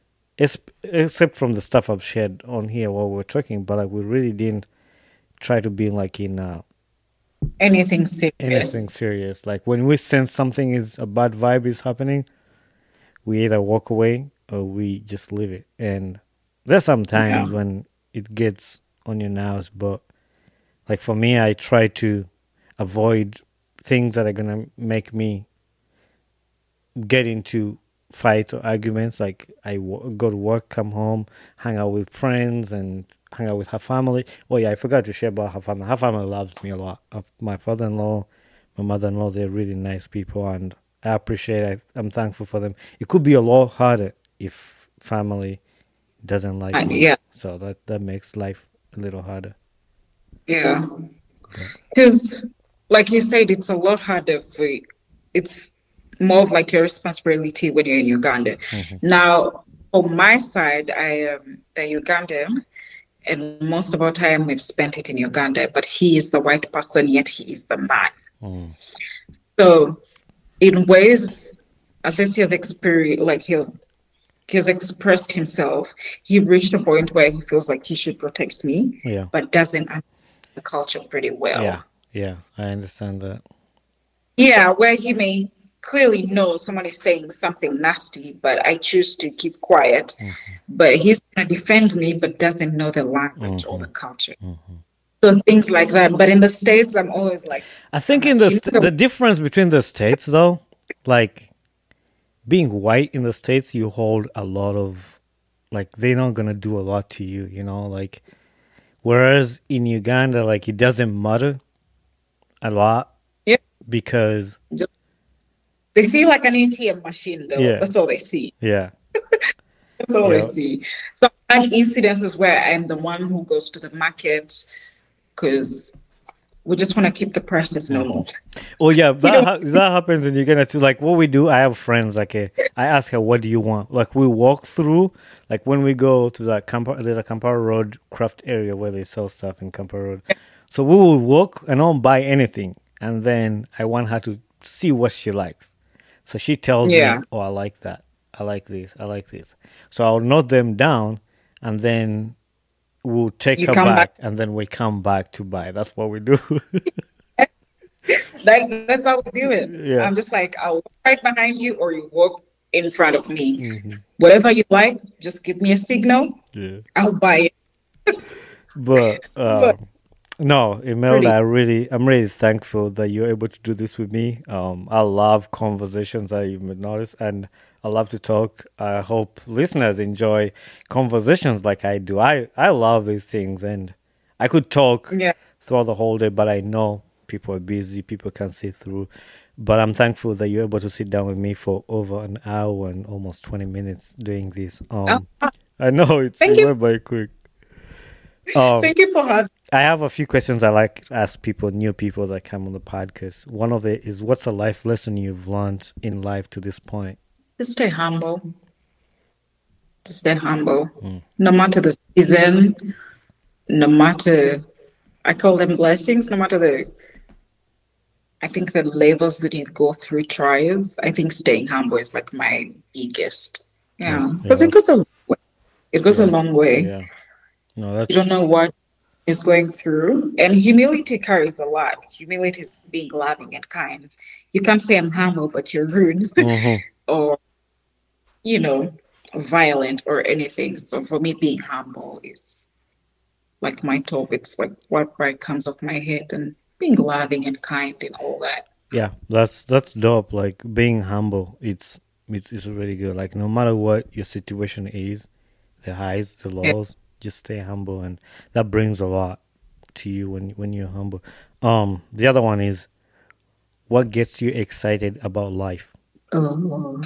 except from the stuff I've shared on here while we're talking, but like we really didn't try to be like in Anything serious? anything serious. Like when we sense something is a bad vibe is happening, we either walk away or we just leave it. And there's some Yeah, times when it gets on your nerves, but like for me, I try to avoid things that are gonna make me get into fights or arguments. Like go to work, come home, hang out with friends, and hang out with her family. Oh yeah, I forgot to share about her family. Her family loves me a lot. My father-in-law, my mother-in-law, they're really nice people, and I appreciate it. I'm thankful for them. It could be a lot harder if family doesn't like me, yeah, so that makes life a little harder. yeah. But Because, like you said, it's a lot harder for. It's more of like your responsibility when you're in Uganda. mhm. Now, on my side, I am the Ugandan, and most of our time we've spent it in Uganda. But he is the white person, yet he is the man. Mm. So, in ways, at least he has experienced, like he has expressed himself. He reached a point where he feels like he should protect me, Yeah, but doesn't understand the culture pretty yeah, well. yeah. I understand that. Yeah, where he may clearly know someone is saying something nasty, but I choose to keep quiet. Hmm. But he's going to defend me, but doesn't know the language or Hmm. the culture. Hmm. So things like that. But in the States, I'm always like, I I'm think in like, you know, the difference between the states though, like being white in the states, you hold a lot of like they're not gonna do a lot to you, you know. Like whereas in Uganda, like it doesn't matter a lot yeah, because they see like an ATM machine, though. yeah, That's all they see. yeah. That's all I Yeah. see. So I've had incidences where I'm the one who goes to the market because we just want to keep the prices normal. Oh yeah, We don't. that happens, and you're gonna to like what we do. I have friends like I ask her, "What do you want?" Like we walk through, like when we go to that there's a Kampala Road craft area where they sell stuff in Kampala Road. So we will walk and don't buy anything, and then I want her to see what she likes. So she tells me, Yeah. "Oh, I like that. I like this. I like this." So I'll note them down, and then we'll take You her come back. back, and then we come back to buy. That's what we do. That's how we do it. Yeah. I'm just like, I'll walk right behind you or you walk in front of me. Hmm. Whatever you like, just give me a signal. Yeah. I'll buy it. But But no, Imelda, pretty. I'm really thankful that you're able to do this with me. I love conversations that you may notice, and I love to talk. I hope listeners enjoy conversations like I do. I love these things, and I could talk Yeah. throughout the whole day, but I know people are busy, people can see through. But I'm thankful that you're able to sit down with me for over an hour and almost 20 minutes doing this. Uh, I know it thank you. went by quick. Um, Thank you for having I have a few questions I like to ask people, new people that come on the podcast. One of it is, what's a life lesson you've learned in life to this point? to stay humble. To stay humble. Mm. No matter the season, no matter I call them blessings, no matter I think the levels that you go through trials, I think staying humble is like my biggest. Yeah. Yes, yeah, Because it goes a long way. It goes a yeah, long way. yeah. No, You don't know what is going through. And humility carries a lot. Humility is being loving and kind. You can't say I'm humble, but you're rude hmm or, you know, violent or anything. So for me, being humble is like my top. It's like what right comes off my head and being loving and kind and all that. yeah. That's dope. Like being humble, it's really good. Like no matter what your situation is, the highs, the Yeah. lows, just stay humble, and that brings a lot to you when you're humble. The other one is, what gets you excited about life? Oh.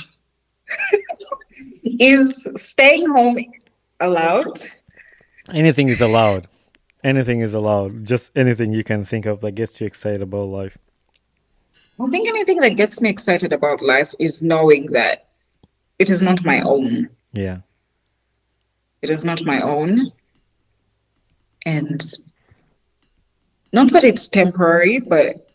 Is staying home allowed? Anything is allowed. Anything is allowed. Just anything you can think of that gets you excited about life. I think anything that gets me excited about life is knowing that it is not my own. Yeah. It is not my own. And not that it's temporary, but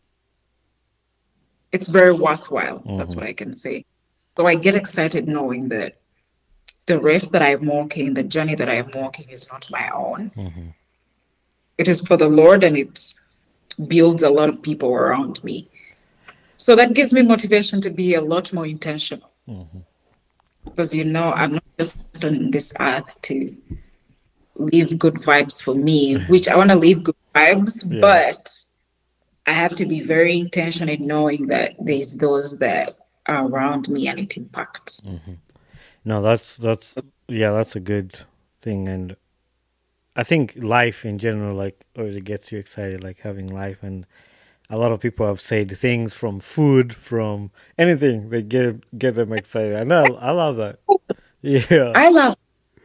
it's very worthwhile. That's Hmm. what I can say. So I get excited knowing that the race that I'm walking, the journey that I'm walking is not my own. Hmm. It is for the Lord and it builds a lot of people around me. So that gives me motivation to be a lot more intentional Hmm. because I'm not just on this earth to leave good vibes for me, which I want to leave good vibes, Yeah. but I have to be very intentional in knowing that there's those that are around me and it impacts. Hmm. No, that's yeah, that's a good thing, and I think life in general, like, always it gets you excited, like having life, and a lot of people have said things from food, from anything that get them excited, and I love that. Yeah. I love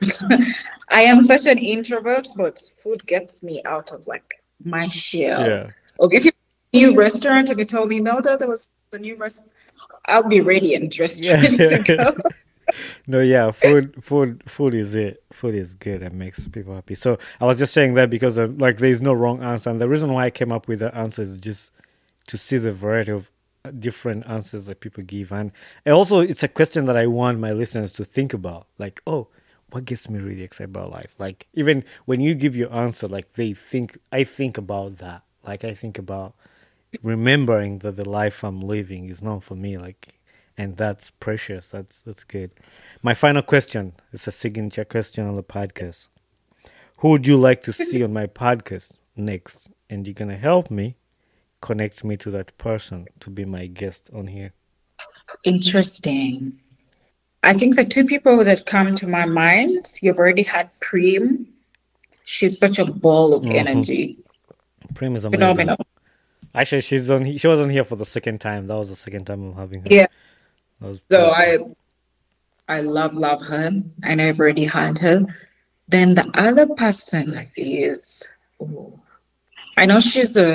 I am such an introvert, but food gets me out of like my shell. Yeah. Okay, if you new restaurant and you tell me, Melda, there was a new restaurant, I'll be ready and dressed ready to Yeah. go. No, yeah, food is it. Food is good and makes people happy. So I was just saying that because like there's no wrong answer, and the reason why I came up with the answer is just to see the variety of different answers that people give, and also it's a question that I want my listeners to think about. Like, oh, what gets me really excited about life? Like even when you give your answer, like I think about that. Like I think about remembering that the life I'm living is not for me, like, and that's precious. That's good. My final question is a signature question on the podcast. Who would you like to see on my podcast next? And you're gonna help me connect me to that person to be my guest on here. Interesting. I think the two people that come to my mind, you've already had Preem. She's such a ball of Hmm. energy. Prim is amazing. Phenomenal. Actually, she was on here for the second time. That was the second time I'm having her. Yeah. That was So pretty cool. I love her. I know I've already had her. Then the other person is, oh, I know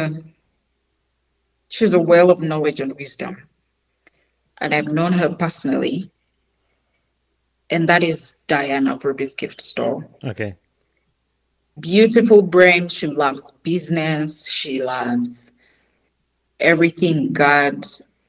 she's a well of knowledge and wisdom, and I've known her personally, and that is Diana of Ruby's Gift Store. Okay. Beautiful brain. She loves business. She loves everything God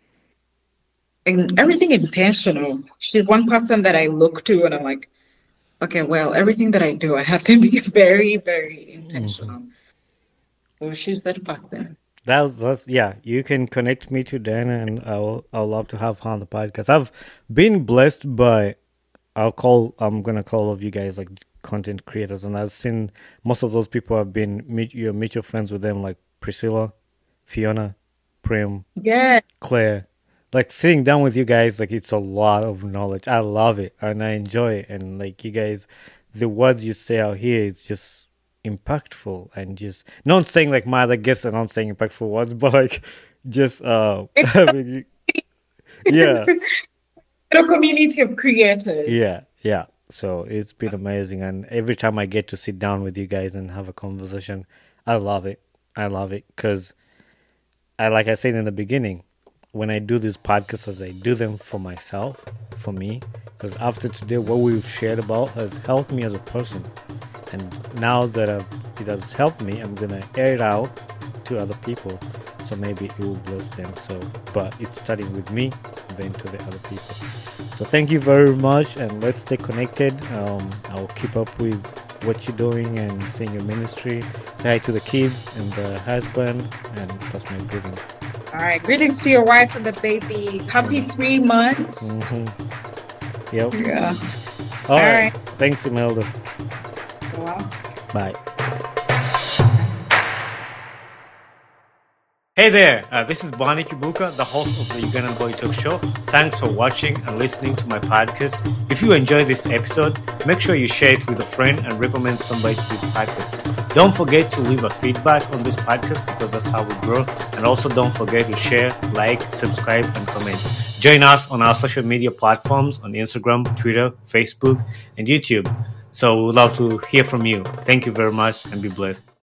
and everything intentional. She's one person that I look to and I'm like, okay, well, everything that I do, I have to be very, very intentional. So she's that person. That's yeah. You can connect me to Dana, and I'll love to have her on the podcast. I've been blessed by I'm gonna call all of you guys like content creators, and I've seen most of those people have been your mutual friends with them, like Priscilla, Fiona, Prim, Yeah. Claire. Like sitting down with you guys, like it's a lot of knowledge. I love it and I enjoy it, and like you guys, the words you say out here, it's just impactful and just not saying like my other guests are not saying impactful words, but like just having, yeah. A community of creators. Yeah. So it's been amazing, and every time I get to sit down with you guys and have a conversation, I love it. I love it because like I said in the beginning, when I do these podcasts, I do them for myself, for me, because after today, what we've shared about has helped me as a person, and now that it has helped me, I'm gonna air it out to other people, so maybe it will bless them. So, but it's starting with me, then to the other people. So thank you very much, and let's stay connected. I'll keep up with what you're doing and seeing your ministry. Say hi to the kids and the husband, and pass my greetings. All right. Greetings to your wife and the baby. Happy 3 months. Mm-hmm. Yep. Yeah. All right. Thanks, Imelda. Well. Bye. Hey there, this is Bonnie Kibuka, the host of the Ugandan Boy Talk Show. Thanks for watching and listening to my podcast. If you enjoyed this episode, make sure you share it with a friend and recommend somebody to this podcast. Don't forget to leave a feedback on this podcast because that's how we grow. And also don't forget to share, like, subscribe, and comment. Join us on our social media platforms on Instagram, Twitter, Facebook, and YouTube. So we'd love to hear from you. Thank you very much and be blessed.